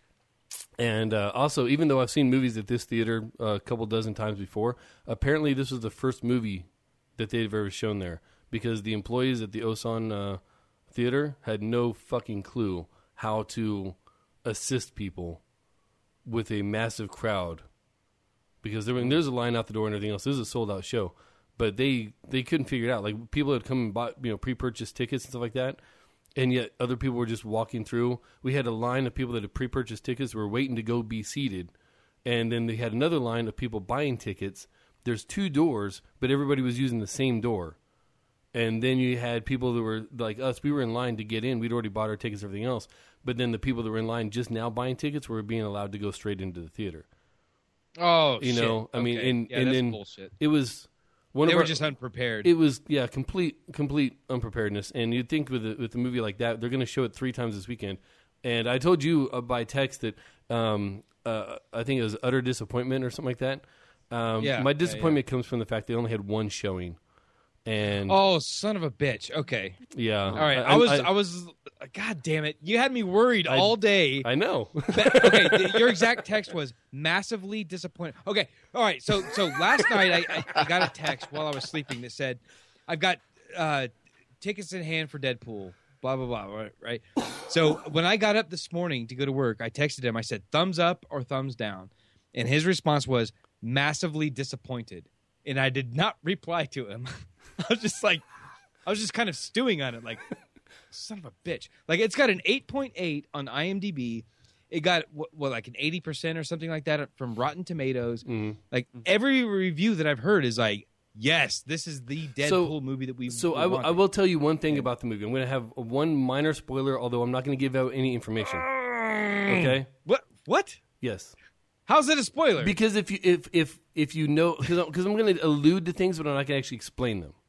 And also, even though I've seen movies at this theater a couple dozen times before, apparently this was the first movie that they've ever shown there because the employees at the Osan theater had no fucking clue how to assist people with a massive crowd because there's a line out the door and everything else. This is a sold-out show, but they couldn't figure it out. Like, people had come and bought pre-purchased tickets and stuff like that, and yet other people were just walking through. We had a line of people that had pre-purchased tickets who were waiting to go be seated, and then they had another line of people buying tickets. There's 2 doors, but everybody was using the same door. And then you had people that were like us. We were in line to get in. We'd already bought our tickets and everything else. But then the people that were in line just now buying tickets were being allowed to go straight into the theater. Oh, you know, I mean, okay. and that's then bullshit. it was They were just unprepared. It was complete unpreparedness. And you'd think with a movie like that, they're going to show it 3 times this weekend. And I told you by text that I think it was utter disappointment or something like that. My disappointment comes from the fact they only had 1 showing. And son of a bitch. Okay. Yeah. All right. I was. God damn it! You had me worried all day. I know. Okay. Your exact text was massively disappointed. Okay. All right. So last night I got a text while I was sleeping that said, "I've got tickets in hand for Deadpool." Blah blah blah. Right. So when I got up this morning to go to work, I texted him. I said, "Thumbs up or thumbs down," and his response was massively disappointed. And I did not reply to him. I was just kind of stewing on it, like, son of a bitch. Like, it's got an 8.8 on IMDb. It got like an 80% or something like that from Rotten Tomatoes. Mm-hmm. Like, every review that I've heard is like, yes, this is the Deadpool movie that we. So I will tell you one thing about the movie. I'm going to have one minor spoiler, although I'm not going to give out any information. Okay. What? Yes. How's it a spoiler? Because if you know, because I'm going to allude to things, but I'm not going to actually explain them.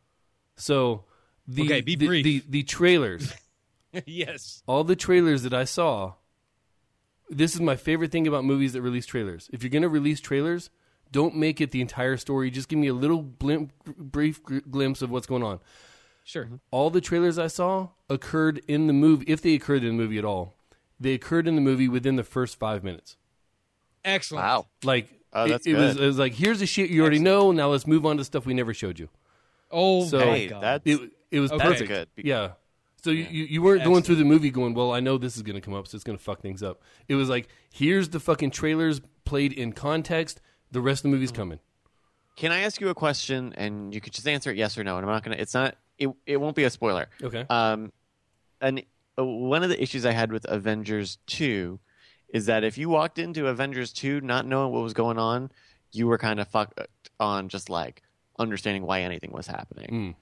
So be brief. The trailers, yes, all the trailers that I saw. This is my favorite thing about movies that release trailers. If you're going to release trailers, don't make it the entire story. Just give me a little brief glimpse of what's going on. Sure. All the trailers I saw occurred in the movie, if they occurred in the movie at all. They occurred in the movie within the first 5 minutes. Excellent. Wow. Like, that's it was like, here's the shit you already know. Now let's move on to stuff we never showed you. Oh, so my God. It was okay. perfect. Good. Yeah. So you weren't going through the movie going, well, I know this is going to come up, so it's going to fuck things up. It was like, here's the fucking trailers played in context. The rest of the movie's coming. Can I ask you a question, and you could just answer it yes or no? And I'm not going to. It's not. It won't be a spoiler. Okay. And one of the issues I had with Avengers 2 is that if you walked into Avengers 2 not knowing what was going on, you were kind of fucked on just like understanding why anything was happening.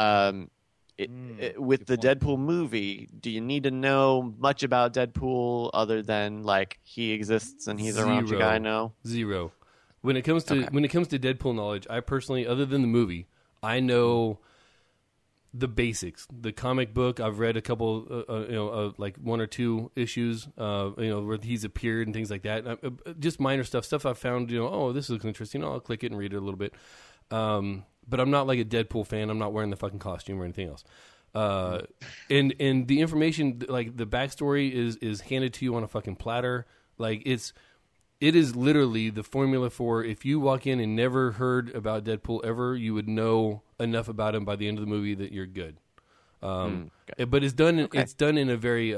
With the Deadpool movie, do you need to know much about Deadpool other than like he exists and he's around you guy? No, zero. When it comes to Deadpool knowledge, I personally, other than the movie, I know the basics. The comic book, I've read a couple, like 1 or 2 issues, where he's appeared and things like that. Just minor stuff I've found. This looks interesting. I'll click it and read it a little bit. But I'm not like a Deadpool fan. I'm not wearing the fucking costume or anything else. And the information, like the backstory, is handed to you on a fucking platter. Like it is literally the formula for if you walk in and never heard about Deadpool ever, you would know enough about him by the end of the movie that you're good. But it's done. Okay. It's done in a very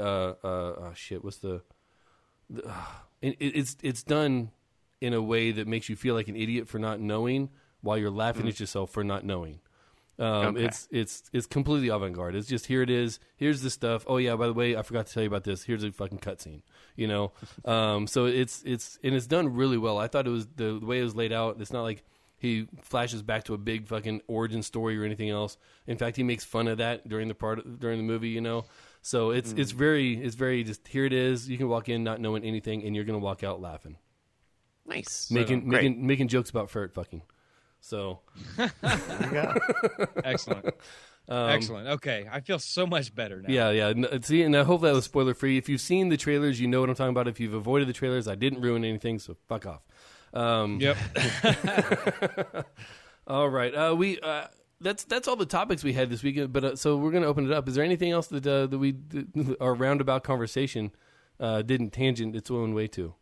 it's done in a way that makes you feel like an idiot for not knowing while you're laughing at yourself for not knowing. Okay. It's completely avant-garde. It's just, here it is. Here's the stuff. Oh yeah, by the way, I forgot to tell you about this. Here's a fucking cutscene. You know, so it's done really well. I thought it was the way it was laid out. It's not like he flashes back to a big fucking origin story or anything else. In fact, he makes fun of that during the movie. You know, so it's very just, here it is. You can walk in not knowing anything, and you're gonna walk out laughing. Nice. Making jokes about ferret fucking. So, Excellent. Excellent. Okay, I feel so much better now. Yeah. See, and I hope that was spoiler free. If you've seen the trailers, you know what I'm talking about. If you've avoided the trailers, I didn't ruin anything, so fuck off. Yep. All right. That's all the topics we had this weekend. But so we're going to open it up. Is there anything else that our roundabout conversation didn't tangent its own way to?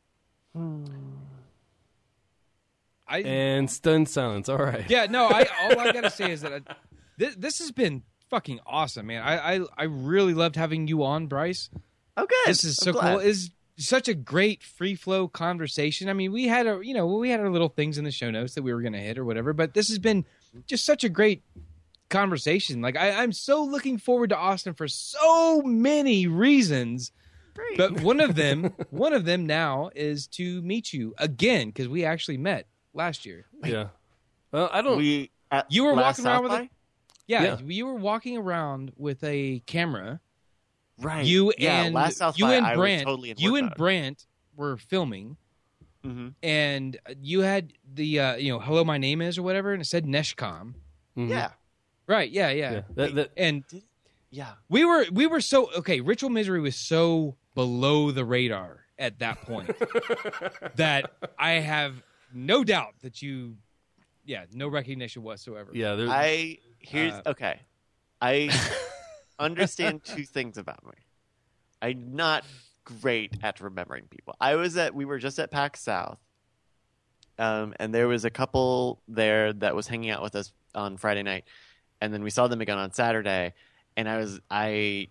And stunned silence. All right. Yeah, no, all I got to say is that this has been fucking awesome, man. I really loved having you on, Bryce. Oh, good. This is so cool. It's such a great free flow conversation. I mean, we had our little things in the show notes that we were going to hit or whatever, but this has been just such a great conversation. Like, I'm so looking forward to Austin for so many reasons. Great. But one of them now is to meet you again, because we actually met last year. Yeah. Well, I don't. You were walking around with Yeah. You were walking around with a camera. Right. Last South you by, and I Brant, was totally in you work and mode. Brant were filming, and you had the hello, my name is or whatever, and it said Neshcom. Yeah. Right. Yeah. And Yeah. we were so okay. Ritual Misery was so below the radar at that point that I have no doubt that no recognition whatsoever. Yeah. Okay. I understand two things about me. I'm not great at remembering people. We were just at PAX South, and there was a couple there that was hanging out with us on Friday night, and then we saw them again on Saturday, and I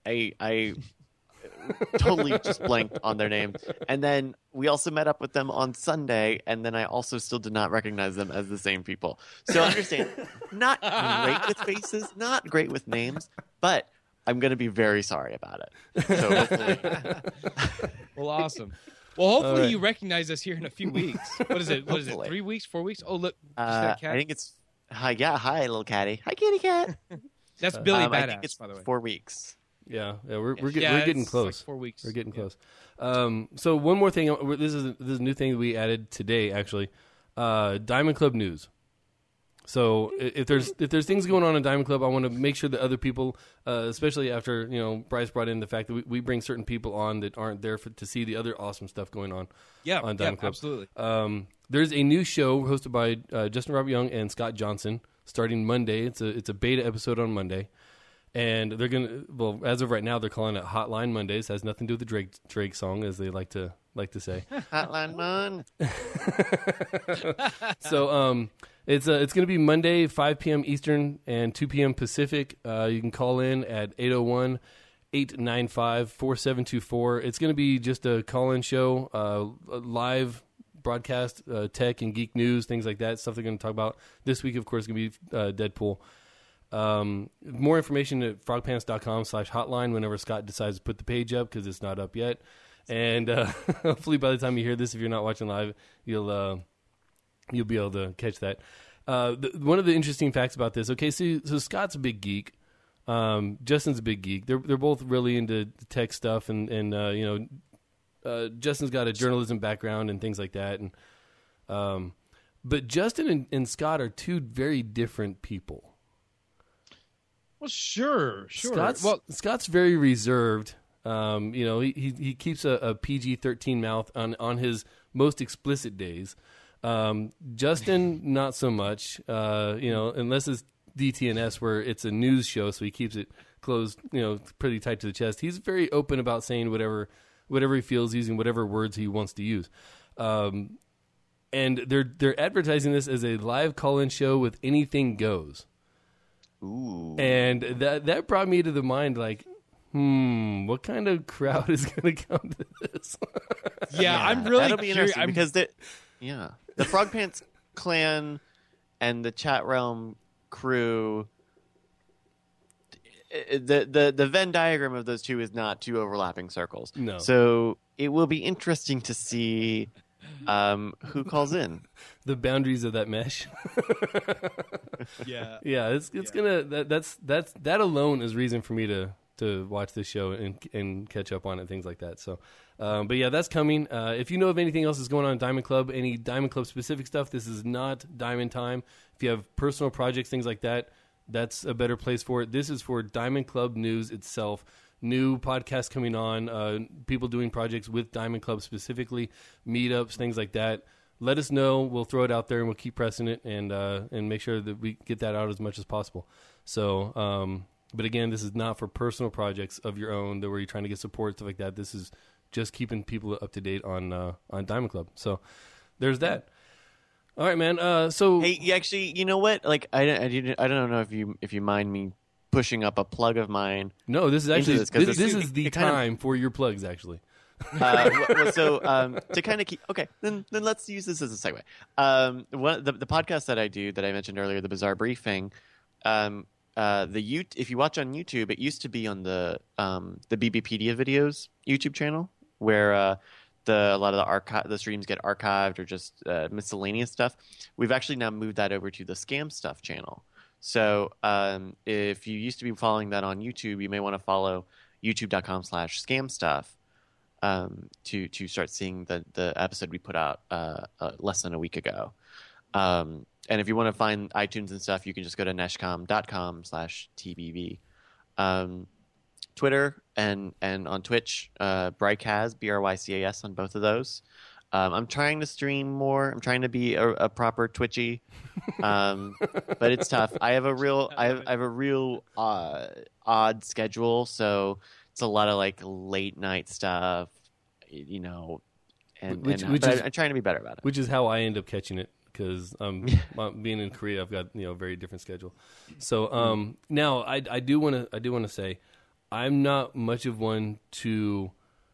totally just blanked on their names. And then we also met up with them on Sunday, and then I also still did not recognize them as the same people. So understand, not great with faces, not great with names, but I'm going to be very sorry about it. So hopefully. Well, awesome. Well, hopefully you recognize us here in a few weeks. What is it? Hopefully. 3 weeks? 4 weeks? Oh, look. I think it's hi, little catty. Hi, kitty cat. That's Billy Badass, I think it's by the way. 4 weeks. Yeah, we're getting close. Like 4 weeks. We're getting close. So one more thing. This is a new thing that we added today. Actually, Diamond Club news. So if there's things going on in Diamond Club, I want to make sure that other people, especially after Bryce brought in the fact that we bring certain people on that aren't there to see the other awesome stuff going on. On Diamond Club. Absolutely. There's a new show hosted by Justin Robert Young and Scott Johnson starting Monday. It's a beta episode on Monday. And they're as of right now, they're calling it Hotline Mondays. Has nothing to do with the Drake song, as they like to say. Hotline Mon. So it's going to be Monday, 5 p.m. Eastern and 2 p.m. Pacific. You can call in at 801-895-4724. It's going to be just a call-in show, a live broadcast, tech and geek news, things like that. Stuff they're going to talk about this week. Of course, is going to be Deadpool. More information at frogpants.com/hotline whenever Scott decides to put the page up, because it's not up yet. And hopefully by the time you hear this, if you're not watching live, you'll be able to catch that. One of the interesting facts about this, okay, so Scott's a big geek. Justin's a big geek. They're both really into tech stuff, and Justin's got a journalism background and things like that. And but Justin and Scott are two very different people. Well, sure. Scott's very reserved. He keeps a PG-13 mouth on his most explicit days. Justin, not so much. Unless it's DTNS, where it's a news show, so he keeps it closed, pretty tight to the chest. He's very open about saying whatever he feels, using whatever words he wants to use. And they're advertising this as a live call-in show with anything goes. Ooh. And that brought me to the mind, like, what kind of crowd is going to come to this? I'm really that'll be curious. interesting because the Frog Pants clan and the Chat Realm crew. The Venn diagram of those two is not two overlapping circles. No. So it will be interesting to see who calls in. The boundaries of that mesh. Yeah. Yeah, it's gonna that alone is reason for me to watch this show and catch up on it, things like that. So, but yeah, that's coming. If you know of anything else that's going on in Diamond Club, any Diamond Club specific stuff, this is not Diamond time. If you have personal projects, things like that, that's a better place for it. This is for Diamond Club news itself. New podcasts coming on, people doing projects with Diamond Club specifically, meetups, things like that. Let us know. We'll throw it out there and we'll keep pressing it and make sure that we get that out as much as possible. So, but again, this is not for personal projects of your own where you're trying to get support, stuff like that. This is just keeping people up to date on Diamond Club. So there's that. All right, man. So hey, actually, you know what? Like, I don't know if you mind me pushing up a plug of mine. No, this is actually this is the time kind of, for your plugs, actually. So to kind of keep then let's use this as a segue. The podcast that I do that I mentioned earlier, the Bizarre Briefing. If you watch on YouTube, it used to be on the BBpedia videos YouTube channel where a lot of the streams get archived or just miscellaneous stuff. We've actually now moved that over to the Scam Stuff channel. So if you used to be following that on YouTube, you may want to follow youtube.com/scamstuff to start seeing the episode we put out less than a week ago. And if you want to find iTunes and stuff, you can just go to neshcom.com/TBV. Twitter and on Twitch, Brycas, BRYCAS on both of those. I'm trying to stream more. I'm trying to be a proper Twitchy, but it's tough. I have a real odd schedule, so it's a lot of like late night stuff, you know. And I'm trying to be better about it. Which is how I end up catching it because being in Korea, I've got a very different schedule. So now I do want to say I'm not much of one to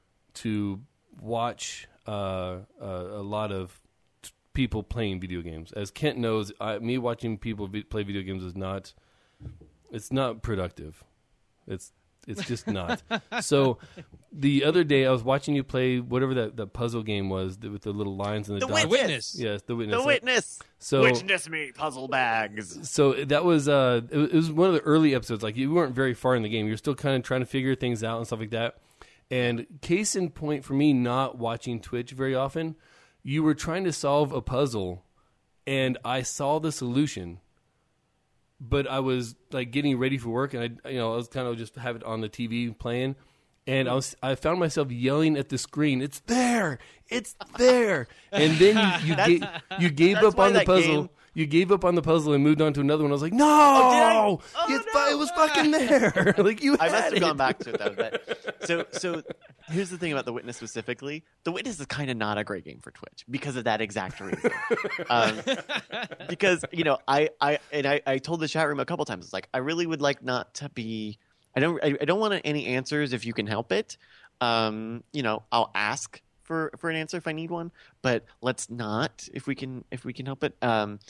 watch a lot of people playing video games. As Kent knows, me watching people play video games is not productive. It's just not. So the other day I was watching you play whatever that puzzle game was with the little lines and the dots. Witness. Yes, the Witness. The Witness. So Witness me, puzzle bags. So that was it was one of the early episodes. Like you weren't very far in the game. You were still kind of trying to figure things out and stuff like that. And case in point for me not watching Twitch very often, you were trying to solve a puzzle and I saw the solution, but I was like getting ready for work and I was kind of just have it on the TV playing and I found myself yelling at the screen, "It's there! It's there!" And then you gave up on the puzzle. Game... You gave up on the puzzle and moved on to another one. I was like, "No! It was fucking there!" Like I must have gone back to it though. But so here's the thing about The Witness specifically: The Witness is kind of not a great game for Twitch because of that exact reason. Because I told the chat room a couple times, it's like I really would like not to be. I don't want any answers if you can help it. I'll ask for an answer if I need one, but let's not if we can help it. Closing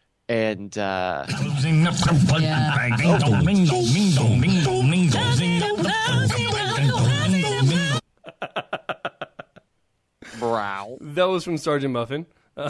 up the plug bag. Ding dong, ding dong, ding dong, ding dong, ding dong, ding dong, Brow. That was from Sergeant Muffin.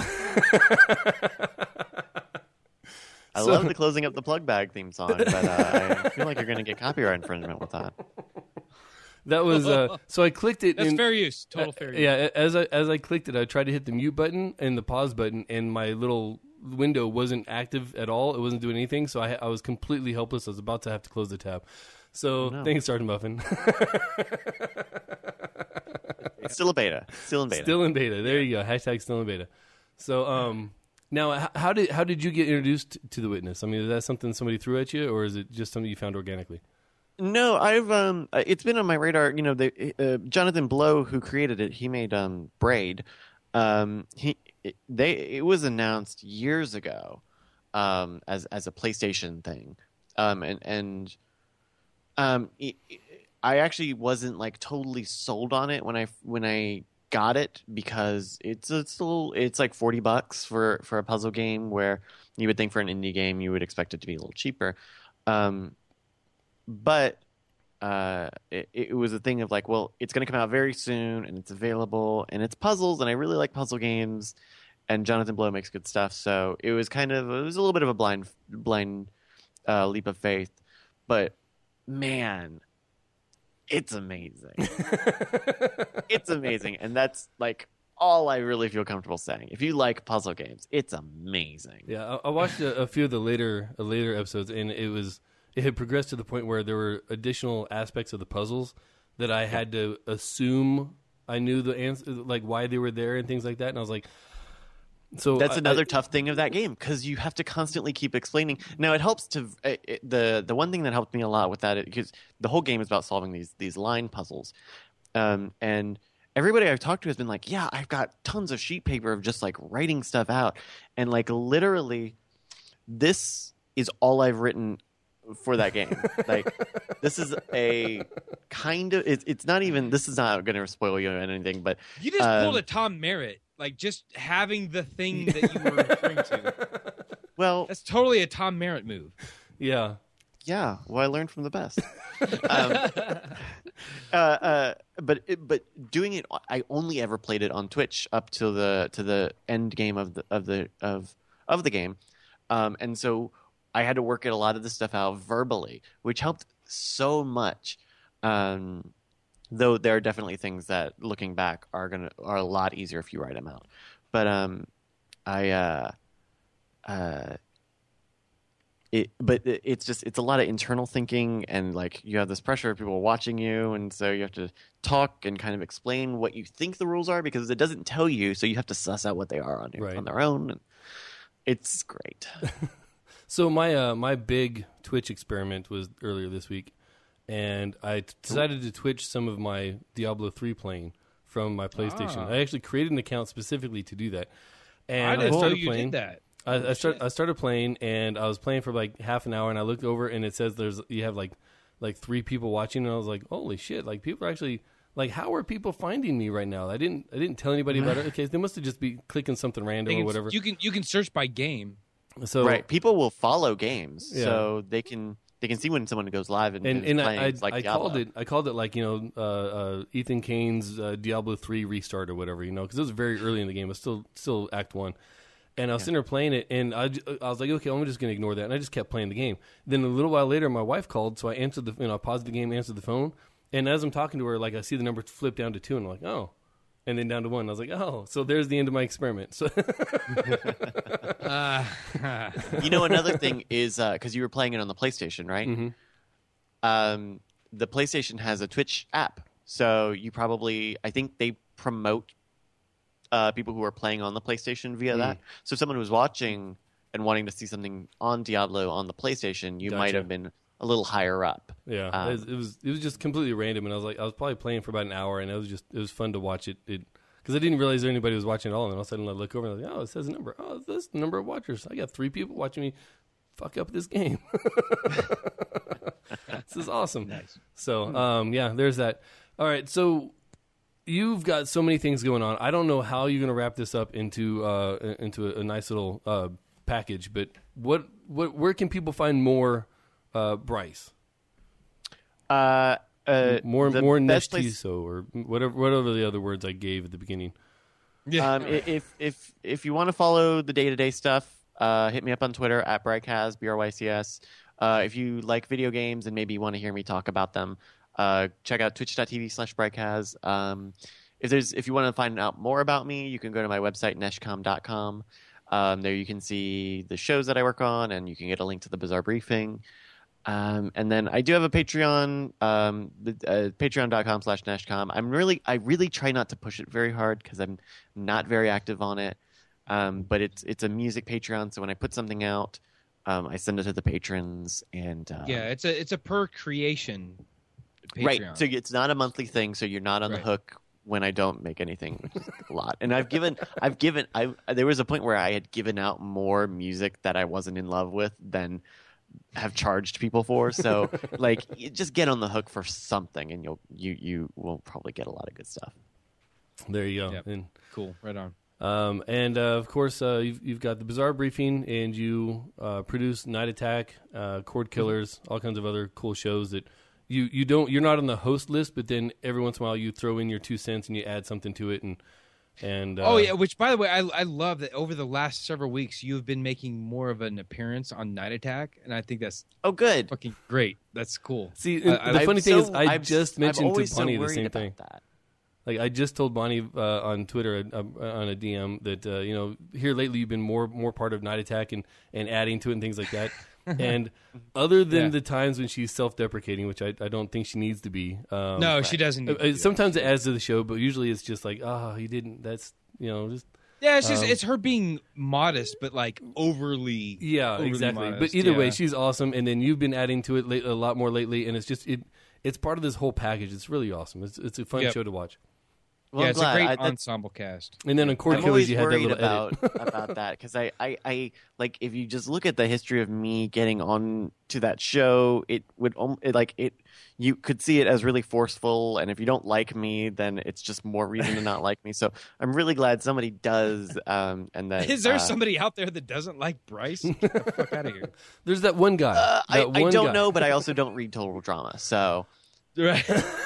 I love the closing up the plug bag theme song, but I feel like you're going to get copyright infringement with that. That was so I clicked it. That's fair use, total fair use. Yeah, as I clicked it, I tried to hit the mute button and the pause button, and my little window wasn't active at all. It wasn't doing anything, so I was completely helpless. I was about to have to close the tab. So thanks, Sergeant Muffin. It's still a beta. Still in beta. Still in beta. There you go. Hashtag still in beta. So now, how did you get introduced to The Witness? I mean, is that something somebody threw at you, or is it just something you found organically? No, I've it's been on my radar. Jonathan Blow, who created it, he made Braid. It was announced years ago as a PlayStation thing, I actually wasn't like totally sold on it when I got it because it's like $40 for a puzzle game, where you would think for an indie game you would expect it to be a little cheaper. But it was a thing of like, well, it's going to come out very soon and it's available and it's puzzles, and I really like puzzle games, and Jonathan Blow makes good stuff. So it was a little bit of a blind leap of faith, but man, it's amazing. It's amazing. And that's like all I really feel comfortable saying. If you like puzzle games, it's amazing. Yeah, I watched a few of the later episodes, and it had progressed to the point where there were additional aspects of the puzzles that I had to assume I knew the answer, like why they were there and things like that. And I was like, so that's another tough thing of that game, because you have to constantly keep explaining. Now it helps to the one thing that helped me a lot with that, because the whole game is about solving these line puzzles, and everybody I've talked to has been like, yeah, I've got tons of sheet paper of just like writing stuff out, and like literally, this is all I've written for that game. Like, this is a kind of it's not even, this is not going to spoil you or anything, but you just pulled a Tom Merritt, like just having the thing that you were referring to. Well, that's totally a Tom Merritt move. Yeah. Well, I learned from the best. But doing it, I only ever played it on Twitch up to the end game of the game, and so I had to work a lot of the stuff out verbally, which helped so much. Though there are definitely things that, looking back, are a lot easier if you write them out. But it's a lot of internal thinking, and like you have this pressure of people watching you, and so you have to talk and kind of explain what you think the rules are, because it doesn't tell you, so you have to suss out what they are on their own. And it's great. So my big Twitch experiment was earlier this week, and I decided to Twitch some of my Diablo 3 playing from my PlayStation. I actually created an account specifically to do that. And I didn't know you did that. I started playing, and I was playing for like half an hour, and I looked over, and it says you have like 3 people watching, and I was like, holy shit! Like, people are actually, like, how are people finding me right now? I didn't tell anybody about it. Okay, they must have just be clicking something random or whatever. You can search by game. So right, people will follow games, so they can see when someone goes live and playing. I called it like, Ethan Kane's Diablo 3 restart or whatever, because it was very early in the game. It was still Act 1. And I was sitting there playing it, and I was like, okay, I'm just going to ignore that. And I just kept playing the game. Then a little while later, my wife called, so I answered I paused the game, answered the phone. And as I'm talking to her, like, I see the number flip down to 2, and I'm like, oh. And then down to 1. I was like, oh, so there's the end of my experiment. So, another thing is, because you were playing it on the PlayStation, right? Mm-hmm. The PlayStation has a Twitch app. So you probably, I think they promote people who are playing on the PlayStation via that. So if someone was watching and wanting to see something on Diablo on the PlayStation, you might have been a little higher up. Yeah, it was just completely random, and I was probably playing for about an hour, and it was fun to watch it because I didn't realize anybody was watching at all. And all of a sudden I look over and I was like, oh, it says a number. Oh, this is the number of watchers. I got 3 people watching me fuck up this game. This is awesome. Nice. So there's that. All right, so you've got so many things going on. I don't know how you're going to wrap this up into a nice little package, but where can people find more Bryce? More Neshtiso, or whatever the other words I gave at the beginning. Yeah. If you want to follow the day-to-day stuff, hit me up on Twitter at Brycas, BRYCS. If you like video games and maybe you want to hear me talk about them, check out twitch.tv/Brycas. If you want to find out more about me, you can go to my website, neshcom.com. There you can see the shows that I work on, and you can get a link to the Bizarre Briefing. And then I do have a Patreon, patreon.com/neshcom. I really try not to push it very hard because I'm not very active on it. But it's a music Patreon, so when I put something out, I send it to the patrons, and it's a per creation Patreon. Right. So it's not a monthly thing, so you're not on the hook when I don't make anything, which is a lot. And there was a point where I had given out more music that I wasn't in love with than have charged people for. So like, you just get on the hook for something, and you will probably get a lot of good stuff. There you go. Yep. And, cool. Right on. Of course, you've got the Bizarre Briefing, and you produce Night Attack, Cord Killers, all kinds of other cool shows that you're not on the host list, but then every once in a while you throw in your 2 cents and you add something to it, and which, by the way, I love that over the last several weeks you've been making more of an appearance on Night Attack, and I think that's good, fucking great. That's cool. See, the funny thing is, I just mentioned to Bonnie the same thing. That. Like, I just told Bonnie on Twitter on a DM that here lately you've been more part of Night Attack and adding to it and things like that. And other than the times when she's self-deprecating, which I don't think she needs to be. No, she doesn't. Sometimes it adds to the show, but usually it's just like, you didn't. That's just. Yeah, it's just it's her being modest, but like overly. Yeah, overly exactly. Modest. But either way, she's awesome. And then you've been adding to it a lot more lately, and it's just it's part of this whole package. It's really awesome. It's a fun show to watch. Well, it's a great ensemble cast. And then on Cord Killers, you had that little about, edit. about that because I like if you just look at the history of me getting on to that show, you could see it as really forceful, and if you don't like me, then it's just more reason to not like me. So I'm really glad somebody does. And that is there somebody out there that doesn't like Bryce? Get the fuck out of here. There's that one guy. I don't know, but I also don't read Total Drama, so right.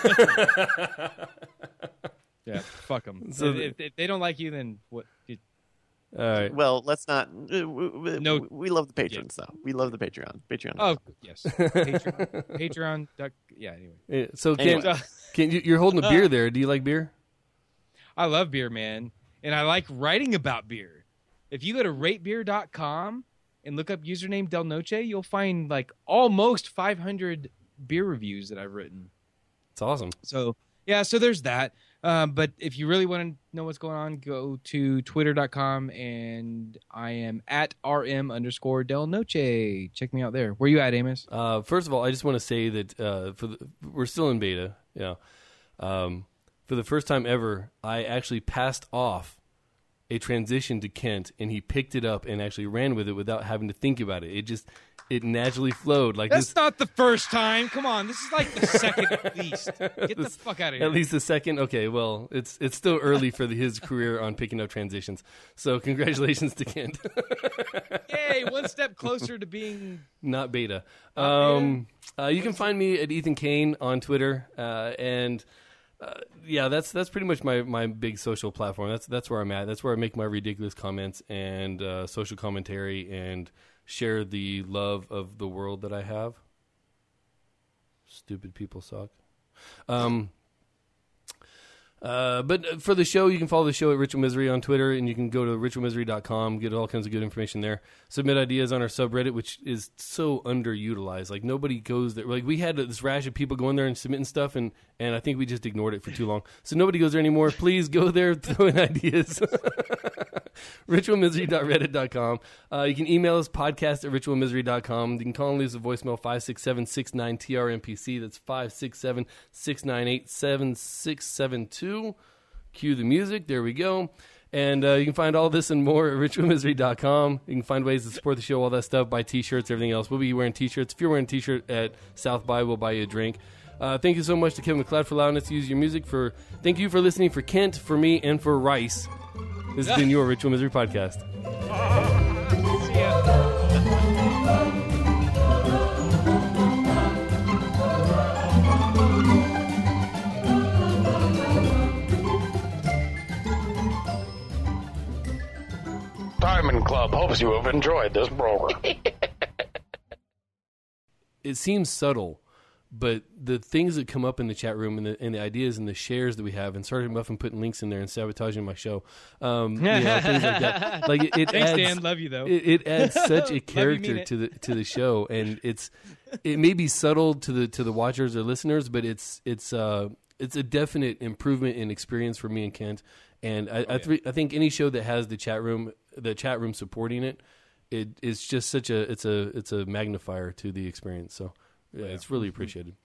Yeah, fuck them. So if they don't like you, then what? All right. Well, let's not. No, we love the patrons, though. We love the Patreon. Oh, yes. Patreon. Yeah. Anyway. So, you're holding a beer there. Do you like beer? I love beer, man, and I like writing about beer. If you go to ratebeer.com and look up username Del Noche, you'll find like almost 500 beer reviews that I've written. It's awesome. So there's that. But if you really want to know what's going on, go to twitter.com, and I am at @RM_Del Noche. Check me out there. Where you at, Amos? First of all, I just want to say that we're still in beta. Yeah. For the first time ever, I actually passed off a transition to Kent, and he picked it up and actually ran with it without having to think about it. It naturally flowed. Like That's not the first time. Come on, this is like the second at least. Get the fuck out of here. At least the second? Okay, well, it's still early for his career on picking up transitions. So congratulations to Kent. Yay, one step closer to being... Not beta. You can find me at Ethan Kane on Twitter, that's pretty much my big social platform. That's where I'm at. That's where I make my ridiculous comments and social commentary and share the love of the world that I have. Stupid people suck. But for the show, you can follow the show at Ritual Misery on Twitter, and you can go to ritualmisery.com, get all kinds of good information there. Submit ideas on our subreddit, which is so underutilized. Like, nobody goes there. Like, we had this rash of people going there and submitting stuff, and I think we just ignored it for too long. So nobody goes there anymore. Please go there, throw in ideas. ritualmisery.reddit.com. You can email us, podcast@ritualmisery.com. You can call and leave us a voicemail, 567-69-TRMPC. That's 567-698-7672. Cue the music. There we go. And you can find all this and more at ritualmisery.com. You can find ways to support the show, all that stuff, buy T-shirts, everything else. We'll be wearing T-shirts. If you're wearing a T-shirt at South by, we'll buy you a drink. Thank you so much to Kevin MacLeod for allowing us to use your music. Thank you for listening for Kent, for me, and for Rice. This has been your Ritual Misery Podcast. See ya. Diamond Club hopes you have enjoyed this program. It seems subtle, but the things that come up in the chat room and the ideas and the shares that we have, and Sergeant Muffin putting links in there and sabotaging my show, things like that. Like it Thanks, adds, Dan. Love you though. It adds such a character to the show, and it may be subtle to the watchers or listeners, but it's a definite improvement in experience for me and Kent. And I think any show that has the chat room supporting it is just such it's a magnifier to the experience. So yeah, it's really appreciated.